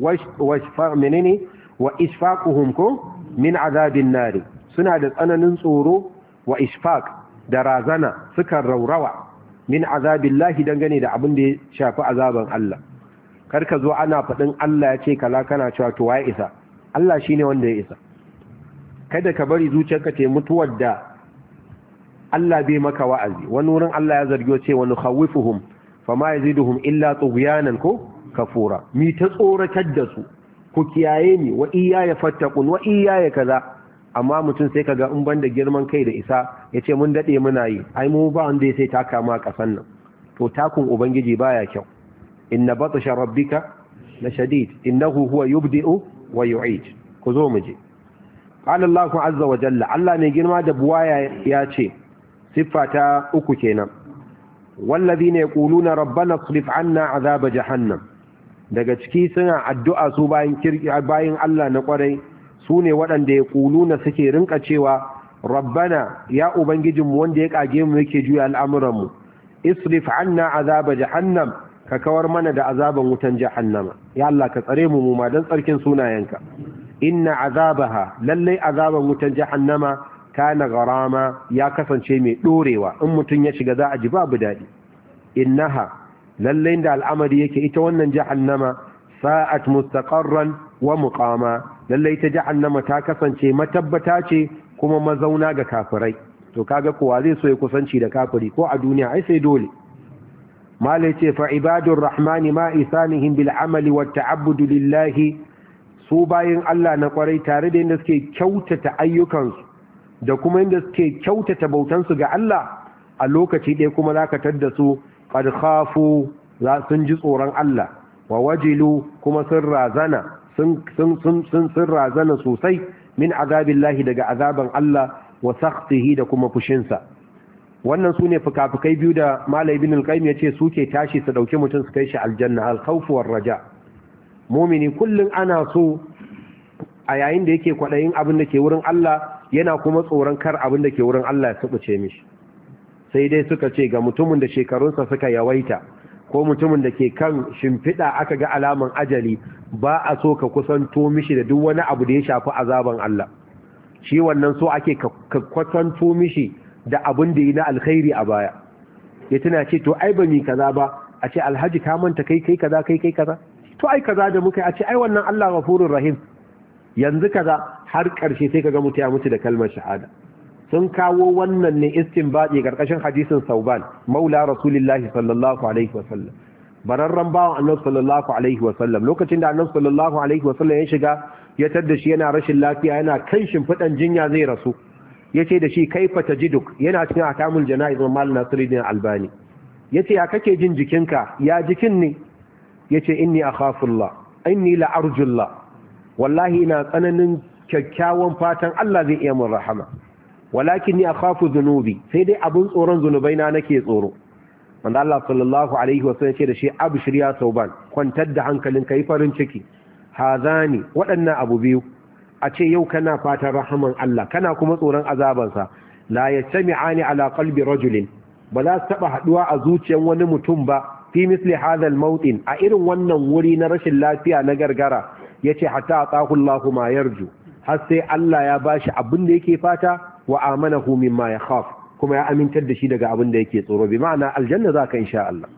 wa ishfaquhum ko min azabin nari, suna da tsananin tsoro wa ishfaq da razana, suka raurawa min azabillahi dangane da abin da ya shafi azaban Allah. Karka zo ana faɗin Allah ya ce kala kana cewa to waye isa, Allah shine wanda ya isa. Kada ka bari zuciyarka ta mutuwar da Allah bai maka wa'azi. Wani wurin Allah ya zargi ce wani khawifuhum fama yaziduhum illa tughyanan ko kafura, mi ta tsoratar da su ku kiyaye ni wa iyaya fattaqun wa iyaya kaza, amma mutum sai kaga in banda girman kai da isa yace mun dade muna yi, ai mu ba wanda sai taka ma kasan nan. To takun ubangiji baya kyau. Inna batsha rabbika la shadid innahu huwa yubdi'u wa yu'id. ku zo mu je. qala Allahu azza wa jalla, Allah mai girma da buwaya ya ce, siffa ta uku kenan, wallazina yaquluna rabbana isrif 'anna 'adhaba jahannam. Daga ciki suna addu'a su bayin Allah na kwarai, su ne waɗanda yaquluna suke rinka cewa rabbana ya ubangijinmu wanda ya kage mu yake juya al'amuranmu, isrif 'anna 'adhaba jahannam, ka kawar mana da azaban wutan jahannama. Ya Allah ka tsare mu ma dan tsarkin sunayenka. inna azabaha lallai azaban wutan jahannama kana gharama ya kasance mai dorewa in mutun ya shiga za a ji babu dadi innaha lallai da al'amari yake ita wannan jahannama sa'at mustaqarran wa muqama lallai ta jahannama ta kasance matabbata ce kuma mazauna ga kafirai to kaga kowa zai so ya kusanci da kafiri ko a duniya ai sai dole malai ce fa ibadur rahmani ma isanihim bil amali wat ta'abbud lillahi su bayin Allah na kwarai tare da inda suke kyautata ayyukansu da kuma inda suke kyautata bautansu ga Allah a lokaci ɗaya kuma zaka tadda su qad khafu sun ji tsoron Allah wa wajilu kuma sun razana sun razana sosai min azabillahi daga azaban Allah wa sakhtihi da kuma fushinsa wannan sune fukafukai biyu da Malam Ibn al-Qayyim yace suke tashi su dauki mutum su kai shi aljanna al-khawf war-raja mu'mini kullun ana so a yayin da yake kwadayin abin da ke wurin Allah yana kuma tsoron kar abin da ke wurin Allah ya subuce mishi sai dai suka ce ga mutumin da shekarunsa suka yawaita ko mutumin da ke kan shimfiɗa aka ga alaman ajali ba a so ka kusanto mishi da duk wani abu da ya shafi azaban Allah shi wannan so ake ka kwatanto mishi da abin da yi na alkhairi a baya ya tuna ce to ai ba mi kaza ba a ce alhaji ka manta kai kaza kai kaza to ai kaza da muka a ce ai wannan Allah ghafurur rahim yanzu kaza har karshe sai kaga mutu ya mutu da kalmar shahada sun kawo wannan ne istinbadi karkashin hadisin Sauban maula rasulullahi sallallahu alaihi wasallam bararran bawan annabi sallallahu alaihi wasallam lokacin da annabi sallallahu alaihi wasallam ya shiga ya tadda shi yana rashin lafiya yana kan shimfidan jinya zai rasu yace da shi kaifa tajiduk yana cikin akamul janaiz mal nasiruddin albani yace ya kake jin jikinka ya jikin ne yace inni akhafullah inni la arjullah wallahi ina tsananin kyakkyawan fatan Allah zai iya mun rahama walakin ni akhafu dhunubi sai dai abun tsoron zunubaina nake tsoro wanda Allah sallallahu alaihi wasallam ce da shi abshir ya sauban kwantar da hankalin kai farin ciki hazani waɗannan abu biyu a ce yau kana fatan rahaman Allah kana kuma tsoron azabansa la yastami'ani ala qalbi rajulin ba za su taba haduwa a zuciyar wani mutum ba fi misli hadha al-mawtin a irin wannan wuri na rashin lafiya na gargara yace hatta atahu Allahu ma yarju har sai Allah ya bashi abin da yake fata wa amanahu mimma yakhaf kuma ya amintar da shi daga abin da yake tsoro bi ma'ana aljanna zaka insha Allah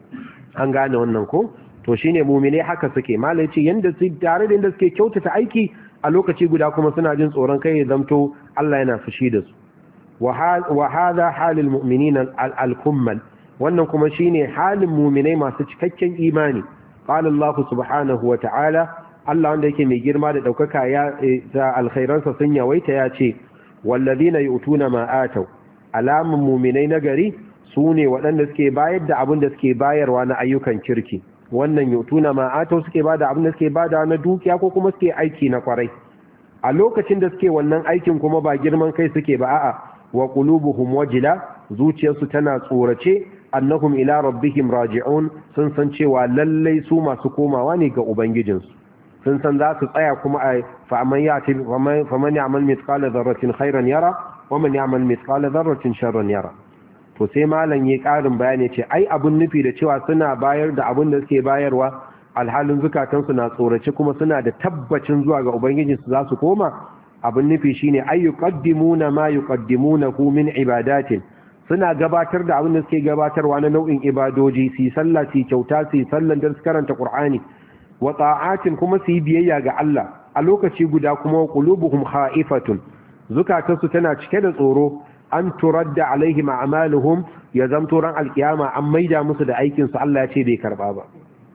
an gane wannan ko to shine mu'mine haka suke malai ce yanda su tare da inda suke kyautata aiki a lokaci guda kuma suna jin tsoron kai ya zamto Allah yana fushi da su wa hadha halul mu'minina al-kummal wannan kuma shine halin mu'minai masu cikakken imani qala Allah subhanahu wa ta'ala Allah wanda yake mai girma da daukaka ya ta alkhairansa sun yawaita ya ce walladina yu'tuna ma atau alamun mu'minai nagari sune waɗanda suke bayar da abin da suke bayarwa na ayyukan kirki wannan yu'tuna ma atau suke bada abin da suke bada na dukiya ko kuma suke aiki na kwarai a lokacin da suke wannan aikin kuma ba girman kai suke ba a'a wa qulubuhum wajila zuciyarsu tana tsorace annahum ila rabbihim raji'un sun san cewa lallai su masu komawa ne ga ubangijinsu sun san za su tsaya kuma a faman ya'mal mithqala dharratin khairan yara wa man ya'mal mithqala dharratin sharran yara to sai malam yayi karin bayani ce ai abun nufi da cewa suna bayar da abun da suke bayarwa alhalin zukatansu na tsorace kuma suna da tabbacin zuwa ga ubangijinsu za su koma abun nufi shine ay yuqaddimuna ma yuqaddimunahu min ibadatin suna gabatar da abin da suke gabatarwa na nau'in ibadoji su sallah su kyauta su sallan da su karanta qur'ani wa ta'atin kuma su yi biyayya ga Allah a lokaci guda kuma qulubuhum kha'ifatun zukatansu tana cike da tsoro an turadda alaihim a'maluhum ya zamto ran alkiyama an maida musu da aikin su Allah ya ce bai karba ba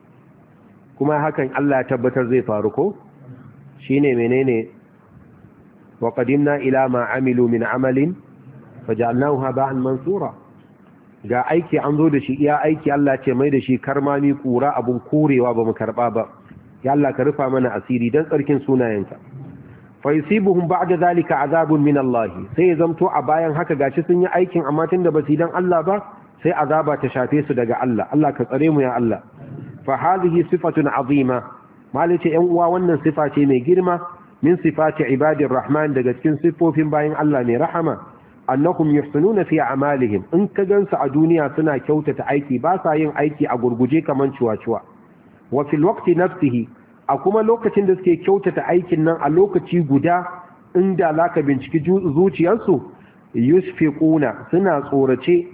kuma hakan Allah ya tabbatar zai faru ko shine menene wa qadimna ila ma amilu min amalin faj'alnahu haba'an mansura ga aiki an zo da shi iya aiki Allah ce mai da shi karmami kura abun korewa ba mu karba ba ya Allah ka rufa mana asiri dan tsarkin sunayenka fa yusibuhum ba'da zalika azabun min Allah sai ya zamto a bayan haka gashi sun yi aikin amma tunda ba su dan Allah ba sai azaba ta shafe su daga Allah Allah ka tsare mu ya Allah fa hadhihi sifatun azima malice yan uwa wannan sifa ce mai girma min sifati ibadir rahman daga cikin sifofin bayan Allah ne rahama annahum yuhsinuna fi a'malihim in ka gansu a duniya suna kyautata aiki ba sa yin aiki a gurguje kaman ciwaciwa wa fil waqti nafsihi a kuma lokacin da suke kyautata aikin nan a lokaci guda inda zaka binciki zuciyarsu yusfiquna suna tsorace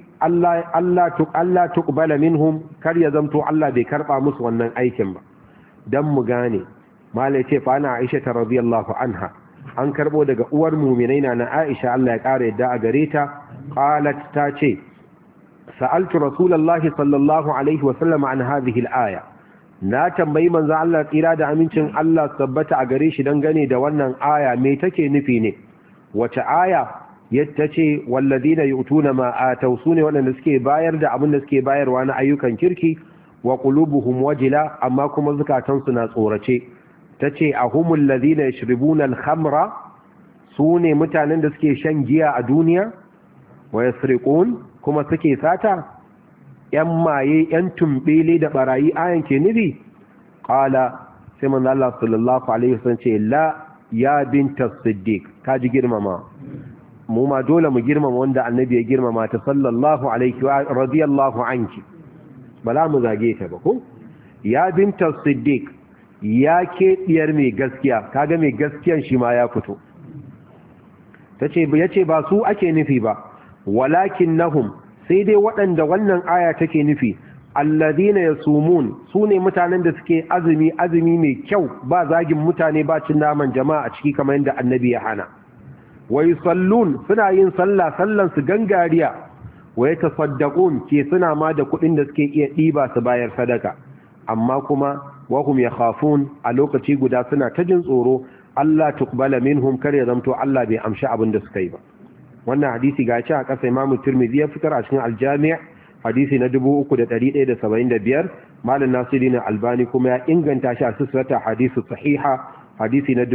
Allah tuqbala minhum kar ya zamto Allah bai karba musu wannan aikin ba dan mu gane malai ce fa ana Aisha radhiyallahu anha an karbo daga uwar mu'minai na Aisha Allah ya kare yadda a gare ta qalat ta ce sa'altu rasulullahi sallallahu alaihi wa sallam an hadhihi al-aya na tambayi manzo Allah tsira da amincin Allah tabbata a gare shi dangane da wannan aya me take nufi ne wace aya yadda ce walladina yu'tuna ma ataw sune waɗanda suke bayar da abin da suke bayarwa na ayyukan kirki wa qulubuhum wajila amma kuma zukatansu na tsorace tace ahumul ladina yashribuna al-khamra sune mutanen da suke shan giya a duniya wa yasriqun kuma suke sata yan maye yan tumbele da barayi ayan ke nufi qala sai manzo Allah sallallahu alaihi wasallam ce la ya binta siddiq kaji girmama mu ma dole mu girmama wanda annabi ya girmama ta sallallahu alaihi wa radiyallahu anki bala mu zage ta ba ko ya binta siddiq ya ke diyar mai gaskiya kaga mai gaskiyan shi ma ya fito tace yace ba su ake nufi ba walakinnahum sai dai waɗanda wannan aya take nufi alladhina yasumun sune mutanen da suke azumi mai kyau ba zagin mutane ba cin naman jama'a a ciki kamar yadda annabi ya hana wa yusallun suna yin sallan su gangariya wa yatasaddaqun ke suna ma da kuɗin da suke iya ɗiba su bayar sadaka amma kuma wa hum yakhafun a lokaci guda suna ta jin tsoro Allah tuqbala minhum kar ya zamto Allah bai amshi abin da suka yi ba wannan hadisi ga ci a ƙasa Imam Tirmidhi ya fitar a cikin Al-Jami' hadisi na 3175 Malam Nasiruddin Albani kuma ya inganta shi a silsilatu hadisi sahiha hadisi na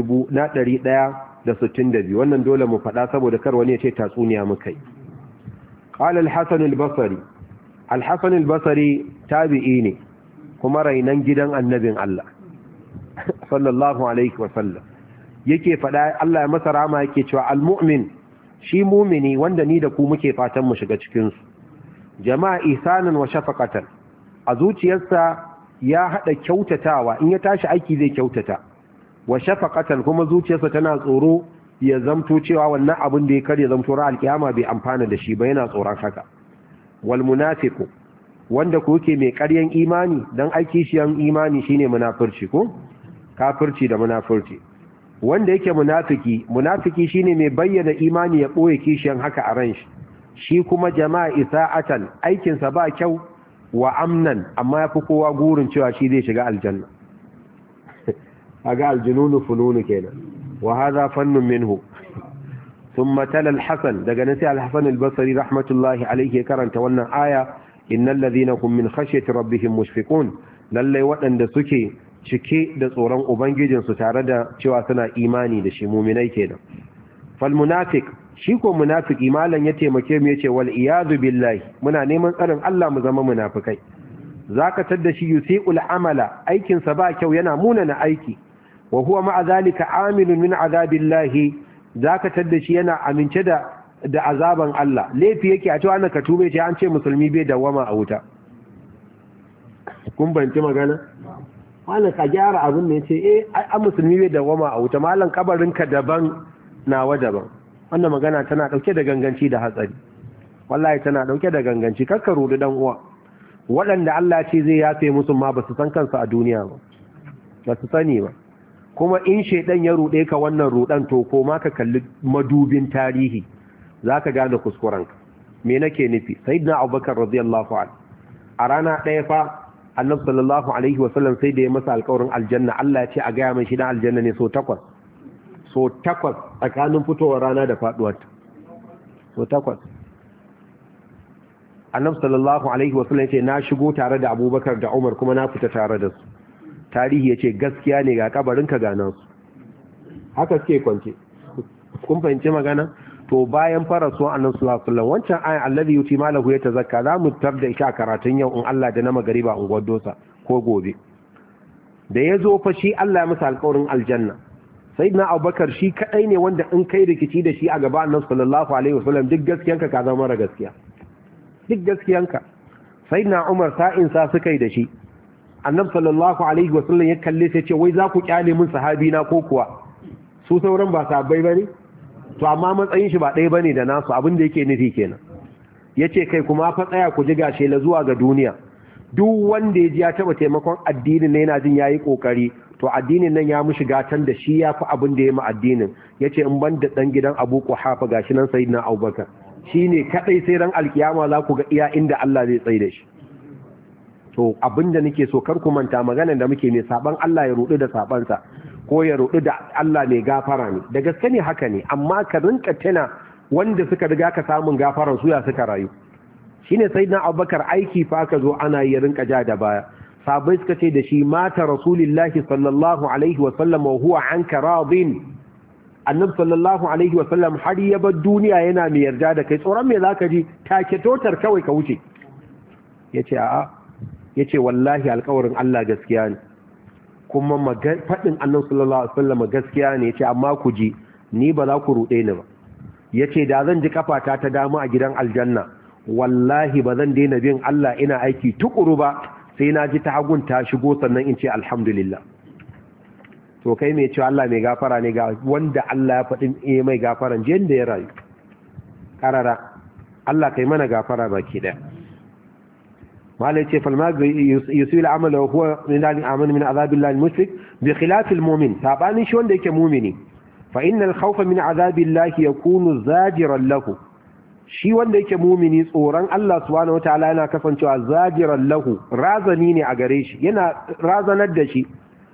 1162 wannan dole mu faɗa saboda kar wani ya ce tatsuniya muka yi qala al-Hasan al-Basri al-Hasan al-Basri tabi'i ne kuma rainan gidan annabin Allah sallallahu alaihi wa sallam yake faɗa Allah ya masa rahama yake cewa al-mu'min shi mumini wanda ni da ku muke fatan mu shiga cikinsu jama'a ihsanan wa shafaqatan a zuciyarsa ya hada kyautatawa in ya tashi aiki zai kyautata wa shafaqatan kuma zuciyarsa tana tsoro ya zamto cewa wannan abin da ya kare zamto ra alkiyama bai amfana da shi ba yana tsoron haka wal munafiqu wanda ku yake mai ƙaryan imani dan aiki shi yan imani shine munafurci ko kafirci da munafurci wanda yake munafiki shine mai bayyana imani ya boye kishiyan haka a ran shi shi kuma jama'a isa'atan aikin sa ba kyau wa amnan amma yafi kowa gurin cewa shi zai shiga aljanna aga aljununu fununu kenan wa hadha fannun minhu thumma tala al-hasan daga nasi al-hasan al-basri rahmatullahi alayhi karanta wannan aya innal ladhina hum min khashyati rabbihim mushfiqun lalle wadanda suke cike da tsoron ubangijinsu tare da cewa suna imani da shi muminai kenan fal munafiq shi ko munafiki malan ya taimake mu yace wal iyadu billahi muna neman tsarin Allah mu zama munafikai zaka tadda shi yusiqul amala aikin sa ba kyau yana munana aiki wa huwa ma'a zalika aminun min azabillahi zaka tadda shi yana amince da azaban Allah laifi yake a cewa ka tube ce an ce musulmi bai dawama a wuta kun banci magana wani ka gyara abin da ya ce an musulmi bai dawama a wuta malan kabarinka daban nawa daban wannan magana tana dauke da ganganci da hatsari wallahi tana dauke da ganganci kakka rudu dan uwa waɗanda Allah ce zai yafe musu ma basu san kansu a duniya ba su sani ba kuma in shedan ya rude ka wannan rudan to ko ma ka kalli madubin tarihi zaka gane kuskurenka me nake nufi sayyidina Abubakar radiyallahu anhu a rana ɗaya fa annabi sallallahu alaihi wasallam sai da ya masa alƙawarin aljanna Allah ya ce a gaya mai shi na aljanna ne so takwas tsakanin fitowar rana da faduwar so takwas annabi sallallahu alaihi wasallam ya ce na shigo tare da Abubakar da Umar kuma na fita tare da su tarihi ya ce gaskiya ne ga kabarin ka ganan su haka suke kwance kun fahimci magana to bayan fara suwan annabi sallallahu alaihi wasallam wancan ayan allazi yuti malahu yatazakka za mu tabda ita karatun yau in Allah da na magariba in gwaddosa ko gobe da yazo fa shi Allah ya masa alƙawarin aljanna sayyidina Abubakar shi kadai ne wanda in kai rikici da shi a gaba annabi sallallahu alaihi wasallam duk gaskiyanka ka zama mara gaskiya sayyidina Umar sa'in sa suka yi da shi annabi sallallahu alaihi wasallam ya kalle sai ce wai za ku kyale min sahabi na ko kuwa su sauran ba sahabbai bane to amma matsayin shi ba ɗaya bane da nasu abin da yake nufi kenan yace kai kuma fa tsaya ku ji gashe la zuwa ga duniya duk wanda ya ji ya taba taimakon addinin ne yana jin yayi kokari to addinin nan ya mushi gatan da shi ya fi abin da ya ma addinin yace in ban da dan gidan Abu Quhafa gashi nan sayyidina Abubakar shine kadai sai ran alkiyama za ku ga iya inda Allah zai tsaye da shi to abinda nake so kar ku manta maganar da muke mai saban Allah ya rudu da sabansa ko ya rudu da Allah mai gafara ne da gaske ne haka ne amma ka rinka tana wanda suka riga ka samun gafaran su ya suka rayu shine sayyidina Abubakar aiki fa ka zo ana yi rinka ja da baya sabai suka ce da shi mata rasulullahi sallallahu alaihi wa sallam wa huwa anka radin annabi sallallahu alaihi wa sallam har ya bar duniya yana mai yarda da kai tsoron me zaka ji take totar kawai ka wuce yace a'a yace wallahi alƙawarin Allah gaskiya ne kuma faɗin annabi sallallahu alaihi wa sallam gaskiya ne yace amma ku ji ni ba za ku rude ni ba yace da zan ji kafata ta damu a gidan aljanna wallahi ba zan daina bin Allah ina aiki tukuru ba sai na ji ta hagun ta shigo sannan in ce alhamdulillah to kai mai cewa Allah mai gafara ne ga wanda Allah ya faɗin mai gafaran jiyan da ya rayu karara Allah kai mana gafara baki daya malai ce falma yusil amala wa huwa min al-aman min azabillahi al-mushrik bi khilaf al-mu'min sabani shi wanda yake mu'mini fa innal khawfa min azabillahi yakunu zajiran lahu shi wanda yake mumini tsoron Allah subhanahu wataala yana kasancewa zajiran lahu razani ne a gare shi yana razanar da shi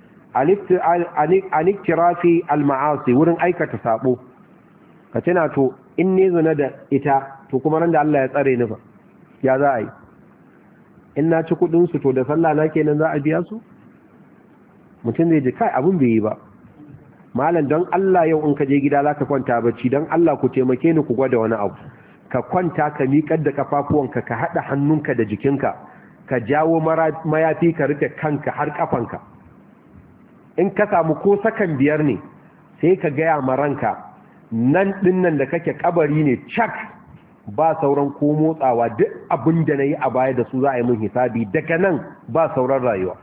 aniktirafi al-ma'asi wurin aikata sabo ka tana to in ne zina da ita to kuma ran da Allah ya tsare ni fa ya za a yi in na ci kudin su to da sallah na kenan za a biya su mutum zai ji kai abun bai yi ba malam don Allah yau in ka je gida za ka kwanta bacci don Allah ku taimake ni ku gwada wani abu ka kwanta ka miƙar da kafafuwanka ka haɗa hannunka da jikinka ka jawo mayafi ka rike kanka har ƙafanka in ka samu ko sakan 5 ne sai ka gaya ma ranka nan ɗinnan da kake kabari ne cak ba sauran ko motsawa duk abin da na yi a baya da su za a yi mun hisabi daga nan ba sauran rayuwa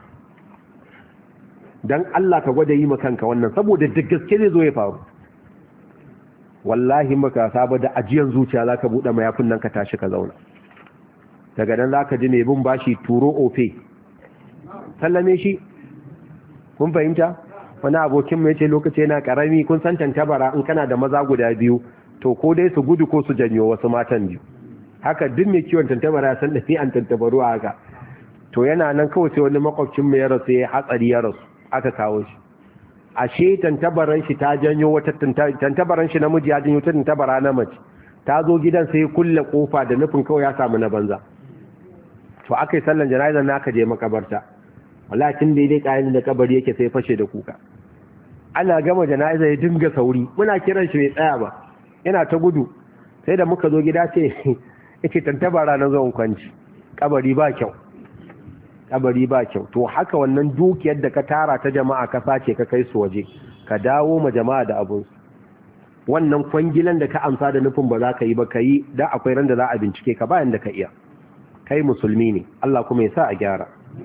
don Allah ka gwada yi ma kanka wannan saboda da gaske zai zo ya faru wallahi maka saba da ajiyan zuciya za ka buɗe mayafin nan ka tashi ka zauna daga nan za ka ji mai bin bashi turo ofe sallame shi kun fahimta wani abokin mai ce lokaci yana karami kun san tantabara in kana da maza guda biyu to ko dai su gudu ko su janyo wasu matan biyu haka duk mai kiwon tantabara san da an tantabaru a haka to yana nan kawai sai wani makwabcin mai ya rasu ya hatsari ya rasu aka kawo shi ashe tantabaran shi ta janyo wata tantabaran shi namiji ya janyo ta tantabara na mace ta zo gidan sai kulle kofa da nufin kawai ya samu na banza to akai sallan jana'izar na aka je makabarta wallahi tun daidai kayan da kabari yake sai fashe da kuka ana gama jana'izar ya dinga sauri muna kiran shi bai tsaya ba yana ta gudu sai da muka zo gida ce yace tantabara na zo kwanci kabari ba kyau kabari ba kyau to haka wannan dukiyar da ka tara ta jama'a ka sace ka kai su waje ka dawo ma jama'a da abun wannan kwangilan da ka amsa da nufin ba za ka yi ba ka yi da akwai ran da za a bincike ka bayan da ka iya kai musulmi ne Allah kuma ya sa a gyara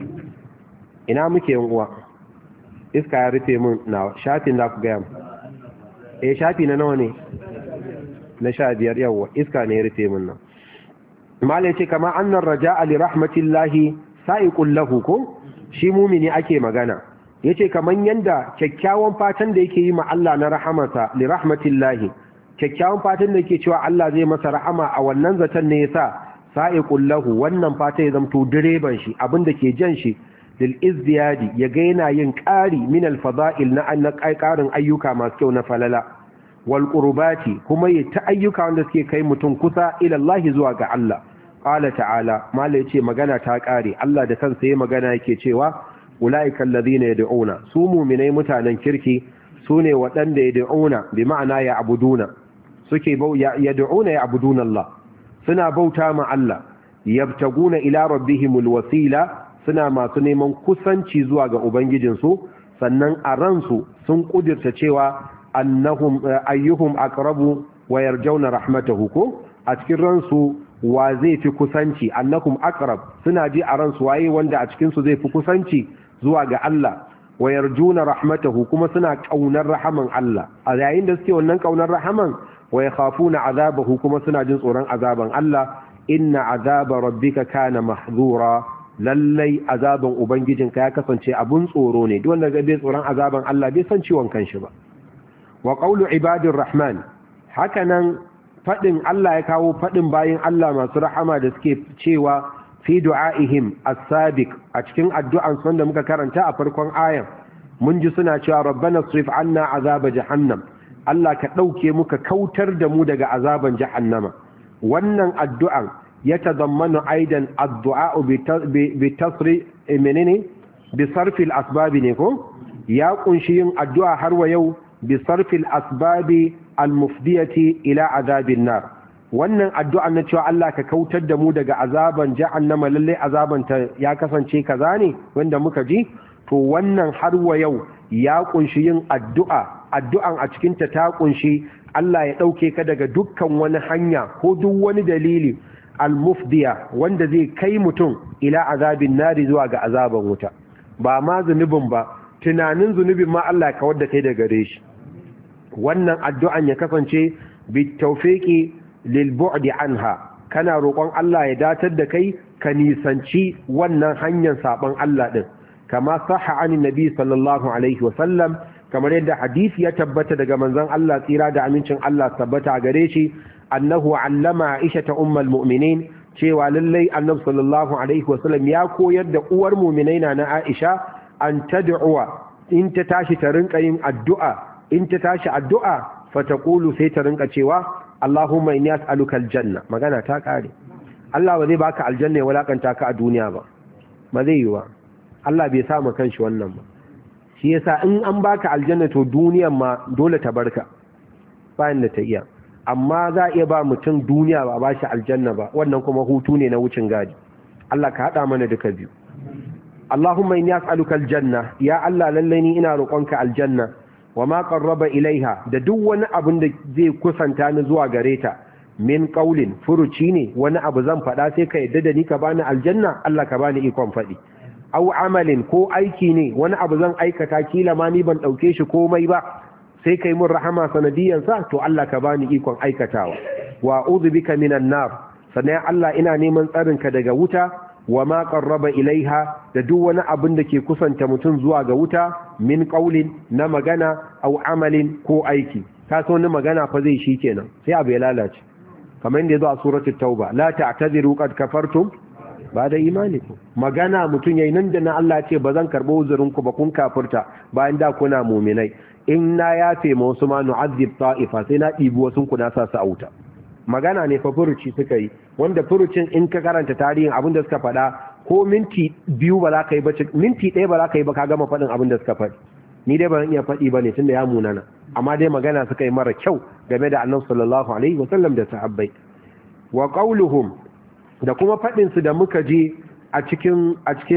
ina muke yin uwa iska ya rufe mun na shafin da ku ga mu shafi na nawa ne na 15 yawa iska ne ya rufe mun nan malai ce kama annar raja'a li rahmatillahi sa'iqul lahu ko shi mumini ake magana yace kaman yanda kyakkyawan fatan da yake yi ma Allah na rahamata li rahmatillahi kyakkyawan fatan da yake cewa Allah zai masa rahama a wannan zaton ne yasa sa'iqul lahu wannan fata ya zamto direban shi abinda ke jan shi lil izdiyadi ya ga yana yin ƙari min al fada'il na ƙarin ayyuka masu kyau na falala wal qurbati kuma yi ta ayyuka wanda suke kai mutum kusa ila Allah zuwa ga Allah qala ta'ala mala yace magana ta kare Allah da kansa yayin magana yake cewa ulaiikal ladina yad'una su mu'minai mutanen kirki sune waɗanda yad'una bi ma'ana ya'buduna suke yad'una ya'buduna Allah suna bauta ma Allah yabtaguna ila rabbihimul wasila suna masu neman kusanci zuwa ga ubangijinsu sannan a ransu sun kudirta cewa annahum ayyuhum aqrabu wa yarjuna rahmatahu ko a cikin ransu wa zai fi kusanci annakum aqrab suna ji a ransu waye wanda a cikin su zai fi kusanci zuwa ga Allah wa yarjuna rahmatahu kuma suna kaunar rahaman Allah a yayin da suke wannan kaunar rahaman wa yakhafuna azabahu kuma suna jin tsoron azaban Allah inna azaba rabbika kana mahzura lallai azaban ubangijinka ya kasance abun tsoro ne duk wanda bai tsoron azaban Allah bai san ciwon kanshi ba wa qawlu ibadir rahman hakanan fadin Allah ya kawo fadin bayin Allah masu rahama da suke cewa fi du'aihim as-sabiq a cikin addu'an su wanda muka karanta a farkon ayan mun ji suna cewa rabbana srif anna azaba jahannam Allah ka dauke muka kautar da mu daga azaban jahannama wannan addu'an ya tazammanu aidan addu'a bi tasri menene bi sarfil asbab ne ko ya kunshi yin addu'a har wa yau bi sarfil asbab al-mufdiyati ila azabin nar wannan addu'a na cewa Allah ka kautar da mu daga azaban jahannama lalle azaban ta ya kasance kaza ne wanda muka ji to wannan har wa yau ya kunshi yin addu'an a cikin ta kunshi Allah ya dauke ka daga dukkan wani hanya ko duk wani dalili al-mufdiya wanda zai kai mutum ila azabin nari zuwa ga azaban wuta ba ma zunubin ba tunanin zunubin ma Allah ya kawar da kai daga gare shi wannan addu'an ya kasance bi tawfiqi lilbu'di anha kana roƙon Allah ya datar da kai ka nisanci wannan hanyar saban Allah din kama sahha anin nabi sallallahu alaihi wasallam kamar yadda hadisi ya tabbata daga manzon Allah tsira da amincin Allah tabbata gare shi annahu allama Aisha ta ummul mu'minin cewa lallai annabi sallallahu alaihi wasallam ya koyar da uwar mu'minai na Aisha an tad'uwa in ta tashi ta rinka yin addu'a in ta tashi addu'a fataqulu sai ta rinka cewa Allahumma inni as'aluka aljanna magana ta kare Allah ba zai baka aljanna ya walakanta ka a duniya ba ba zai yi ba Allah bai sa maka kanshi wannan ba shi yasa in an baka aljanna to duniyan ma dole ta barka bayan da ta iya amma za iya ba mutum duniya ba ba shi aljanna ba wannan kuma hutu ne na wucin gadi Allah ka hada mana duka biyu Allahumma inni as'aluka aljanna ya Allah lallai ni ina roƙonka aljanna wa ma qarraba ilaiha da duk wani abin da zai kusanta ni zuwa gare ta min qaulin furuci ne wani abu zan faɗa sai ka yadda da ni ka bani aljanna Allah ka bani ikon faɗi aw amalin ko aiki ne wani abu zan aikata kila ma ni ban dauke shi komai ba sai kai mun rahama sanadiyan sa to Allah ka bani ikon aikatawa wa a'udhu bika minan nar sannan Allah ina neman tsarin ka daga wuta wa ma qarraba ilaiha da duk wani abin da ke kusanta mutum zuwa ga wuta min qaulin na magana aw amalin ko aiki ka so ni magana fa zai shi kenan sai abu ya lalace kamar yadda yazo a suratul tauba la ta'tadiru qad kafartum ba'da imanikum magana mutum yayin nan da na Allah ce bazan karbo uzurin ku ba kun kafirta bayan da kuna mu'minai in na yafe ma wasu ma nu'azzib ta'ifa sai na ɗibi wasu ku na sa su a wuta magana ne fa furuci suka yi wanda furucin in ka karanta tarihin abin da suka faɗa ko minti biyu ba za ka yi ba minti ɗaya ba za ka yi ba ka gama faɗin abin da suka faɗi ni dai ba zan iya faɗi ba ne tun da ya munana amma dai magana suka yi mara kyau game da annabi sallallahu alaihi wasallam da sahabbai wa qauluhum da kuma faɗin su da muka ji a cikin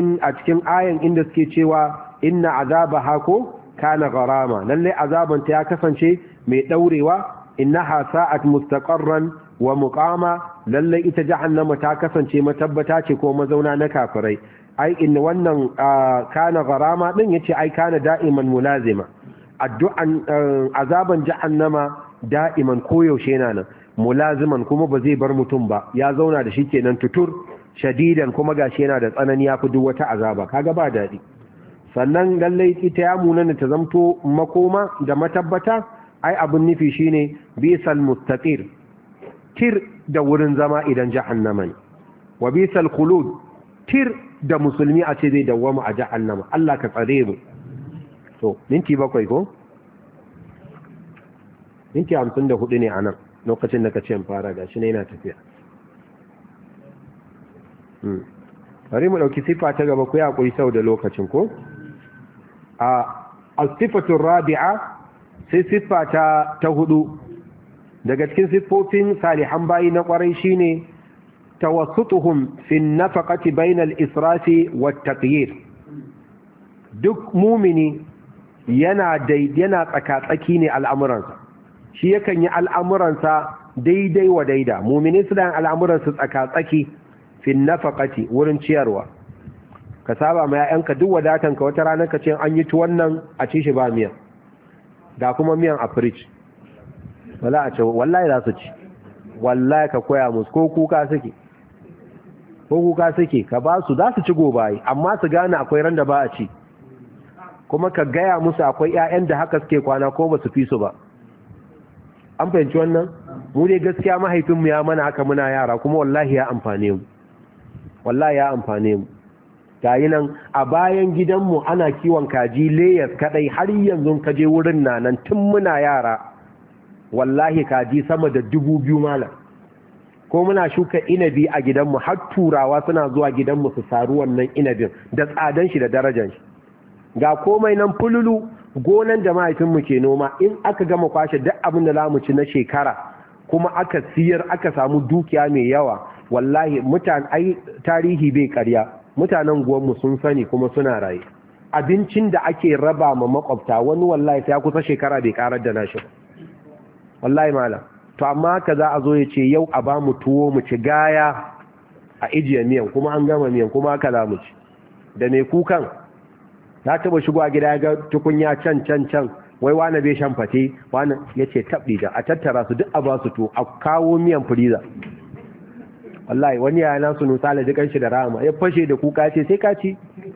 ayan inda suke cewa inna azabaha ko kana gharama lalle azaban ta ya kasance mai daurewa innaha sa'at mustaqarran wa muqama lalle ita jahannama ta kasance matabbata ce ko mazauna na kafirai ai in wannan kana gharama din yace ai kana da'iman mulazima addu'an azaban jahannama da'iman koyaushe yana nan mulaziman kuma ba zai bar mutum ba ya zauna da shi kenan tutur shadidan kuma gashi yana da tsanani yafi duk wata azaba kaga ba dadi sannan lalle ita ya munana ta zamto makoma da matabbata ai abun nufi shine bisal mustaqir tir da wurin zama idan jahannama ne wa bisal khulud tir da musulmi a ce zai dawwama a jahannama Allah ka tsare mu to minti 7 ko minti 54 ne anan lokacin da kace in fara gashi ne yana tafiya bari mu dauki sifa ta gaba ku ya hakuri sau da lokacin ko as-sifatu rabi'a sai siffa ta hudu daga cikin siffofin salihan bayi na kwarai shine tawassutuhum fi nafaqati bayna al-israfi wat-taqyir duk mumini yana tsaka-tsaki ne al'amuransa shi yakan yi al'amuransa daidai wa daida. Mu'mini su da al'amuran su tsaka-tsaki fin nafaqati wurin ciyarwa. Ka saba ma ƴaƴanka duk wadatanka wata rana ka ce an yi tuwon nan a ci shi ba miya, ga kuma miyan a fridge, wala a ce wallahi za su ci. Wallahi ka koya musu ko kuka suke ka ba su, za su ci gobaye, amma su gane akwai ran da ba a ci, kuma ka gaya musu akwai ƴaƴan da haka suke kwana ko ba su fi su ba. An fahimci wannan? Mu dai gaskiya mahaifinmu ya mana haka muna yara, kuma wallahi ya amfane mu, wallahi ya amfane mu. Gayi nan a bayan gidanmu ana kiwon kaji layers kadai, har yanzu ka je wurin nan tun muna yara, wallahi kaji sama da 2000 malam. Ko muna shuka inabi a gidanmu, har turawa suna zuwa gidanmu su saru wannan inabin da tsadan shi da darajar shi. Ga komai nan fululu, gonan da mahaifinmu ke noma, in aka gama kwashe duk abin da za mu ci na shekara kuma aka siyar aka samu dukiya mai yawa, wallahi mutane tarihi bai karya, mutanen guwanmu sun sani kuma suna raye. Abincin da ake raba ma makwabta wani wallahi sai kusa shekara bai karar da nashi ba, wallahi malam. To amma haka za a zo ya ce yau a ba mu tuwo mu ci gaya a ijiye miyan, kuma an gama miyan kuma haka za mu ci. Da mai kukan ta taba shigo a gida ga tukunya can wai wani bai shan fate, wani ya ce tabbi da a tattara su duk a ba su to a kawo miyan firiza. Wallahi wani ya na sunu sale dukan shi da rama ya fashe da kuka ce sai ka ci.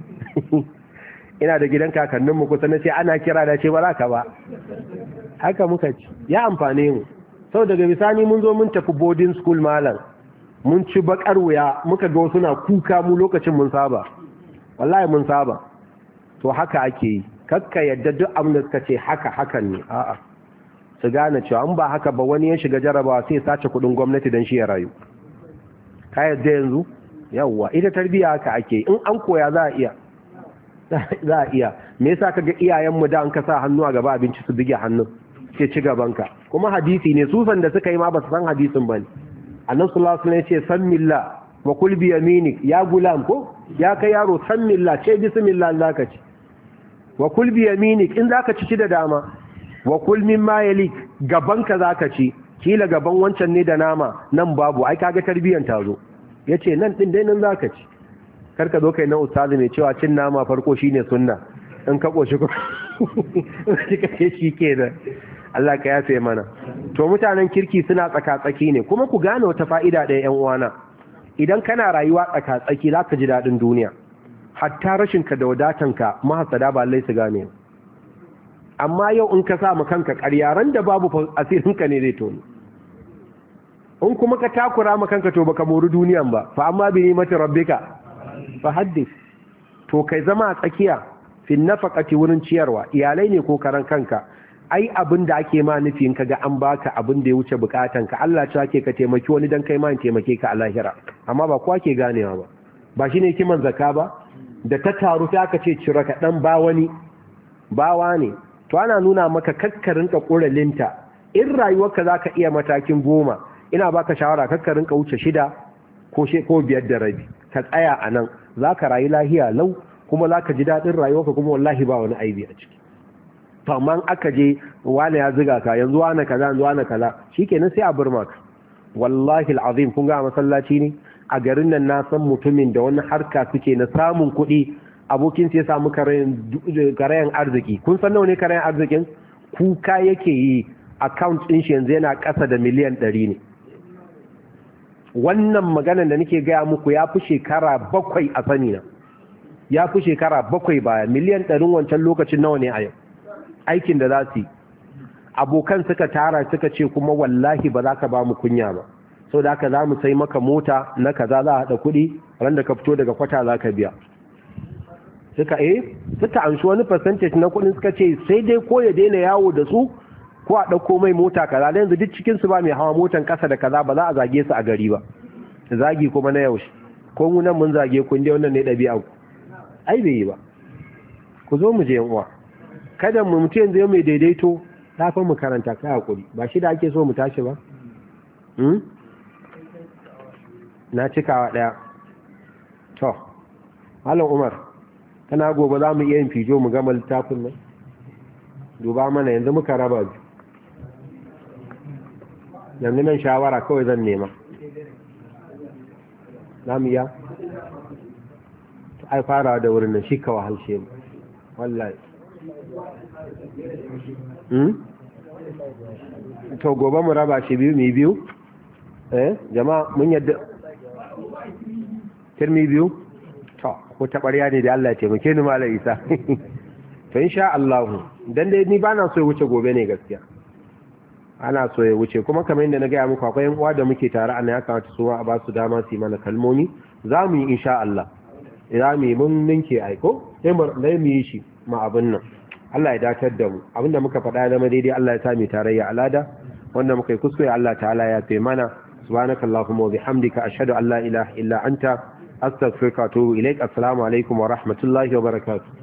Ina da gidan kakanninmu kusa na ce ana kira da ce ba za ka ba, haka muka ci, ya amfane mu. Sau daga bisani mun zo mun tafi boarding school malam, mun ci bakar wuya, muka ga wasu na kuka, mu lokacin mun saba, wallahi mun saba. To haka ake yi, kakka yadda duk abin da suka ce haka hakan ne, a'a, su gane cewa an ba haka ba wani ya shiga jarabawa sai sace kudin gwamnati don shi ya rayu. Ka yadda yanzu? Yawwa, ita tarbiya haka ake yi, in an koya za a iya, za a iya. Me yasa kaga iyayenmu da an ka sa hannu a gaba abinci su bige hannun ke ci gabanka, kuma hadisi ne, sufan da suka yi ma ba su san hadisin ba ne. Annabi sallallahu alaihi wasallam ya ce san milla wa kul bi yaminik, ya gulam ko ya kai yaro, san milla, ce bismillah zaka ci, wa kul bi yaminik, in zaka ci da dama, wa kul mimma yalik, gabanka zaka ci, kila gaban wancan ne da nama nan babu, ai kaga tarbiyan ta zo. Yace nan din dai nan zaka ci, karka zo kai na ustazi mai cewa cin nama farko shine sunna, in ka koshi ko kika ce shi kenan. Allah ka yafe mana. To mutanen kirki suna tsaka-tsaki ne, kuma ku gane wata fa'ida ɗaya ‘yan uwana, idan kana rayuwa tsaka-tsaki za ka ji daɗin duniya, hatta rashinka da wadatanka mahasada ba lallai su gane. Amma yau in ka sa ma kanka ƙarya, ran da babu asirinka ne zai toni. In kuma ka takura ma kanka to baka mori duniyan ba, fa amma bi ni'mati rabbika fa haddith. To kai zama a tsakiya, fin nafaqati wurin ciyarwa, iyalai ne ko karan kanka. Ai abin da ake ma nufi in kaga an baka abin da ya wuce bukatanka, Allah ce ake ka taimaki wani dan kai ma in taimake ka a lahira, amma ba kowa ke ganewa ba shine kiman zakka ba, da ta taru sai aka ce cire ka dan ba wani bawa ne. To ana nuna maka kakkarin ka kuralinta, in rayuwarka zaka iya matakin 10, ina baka shawara kakkarin ka wuce 6 ko 5 da rabi, ka tsaya anan, zaka rayu lahiya lau, kuma zaka ji dadin rayuwarka, kuma wallahi ba wani aibi a ciki. To amma aka je wani ya ziga ka, yanzu wani kaza, yanzu wani kaza, shikenan sai a burma ka. Wallahi alazim, kun ga masallaci ne a garin nan, na san mutumin da wani harka suke na samun kuɗi, abokin sai samu karayan arziki. Kun san nawa ne karayan arzikin? Kuka yake yi, account din shi yanzu yana ƙasa da miliyan 100 ne. Wannan maganar da nake gaya muku ya fi shekara 7 a sani na, ya fi shekara 7 baya. Miliyan 100 wancan lokacin nawa ne a yau? Aikin da za su yi, abokan suka tara suka ce kuma wallahi ba za ka ba mu kunya ba, sau da haka za mu sai maka mota na kaza, za a haɗa kuɗi, ran da ka fito daga kwata za ka biya. Suka amshi wani percentage na kuɗin, suka ce sai dai ko ya daina yawo da su ko a ɗauko mai mota kaza, da yanzu duk cikinsu ba mai hawa motan ƙasa da kaza, ba za a zage su a gari ba. Zagi kuma na yaushe, ko mu nan mun zage kun je wannan ne ɗabi'a ku, ai bai yi ba. Ku zo mu je yan uwa, kada mu mutu yanzu mai daidaito, lafin mu karanta kai hakuri, ba shi da ake so mu tashi ba. Na cikawa ɗaya. To Malam Umar, kana gobe za mu iya yin fijo mu gama littafin nan? Duba mana yanzu muka raba biyu. yanzu nan shawara kawai zan nema namiya ai fara da wurin nan shi ka wahalshe mu wallahi to gobe mu raba shi biyu mi biyu jama'a mun yadda tirmi biyu to ko tabariya ne da Allah ya taimake ni mallam Isa to insha Allah dan dai ni bana so ya wuce gobe ne gaskiya ana so ya wuce kuma kamar yadda na gaya muku akwai yan uwa da muke tare a nan ya kamata su a ba su dama su yi mana kalmomi za mu yi insha Allah za mu yi mun ninke aiko sai mu yi shi ma abin nan Allah ya datar da mu abinda muka faɗa zama daidai Allah ya sa mu tarayya alada wanda muka yi kuskure Allah ta'ala ya fe mana subhanakallahumma wa bihamdika ashhadu an la ilaha illa anta astaghfiruka wa atubu ilaik assalamu alaikum wa rahmatullahi wa barakatuh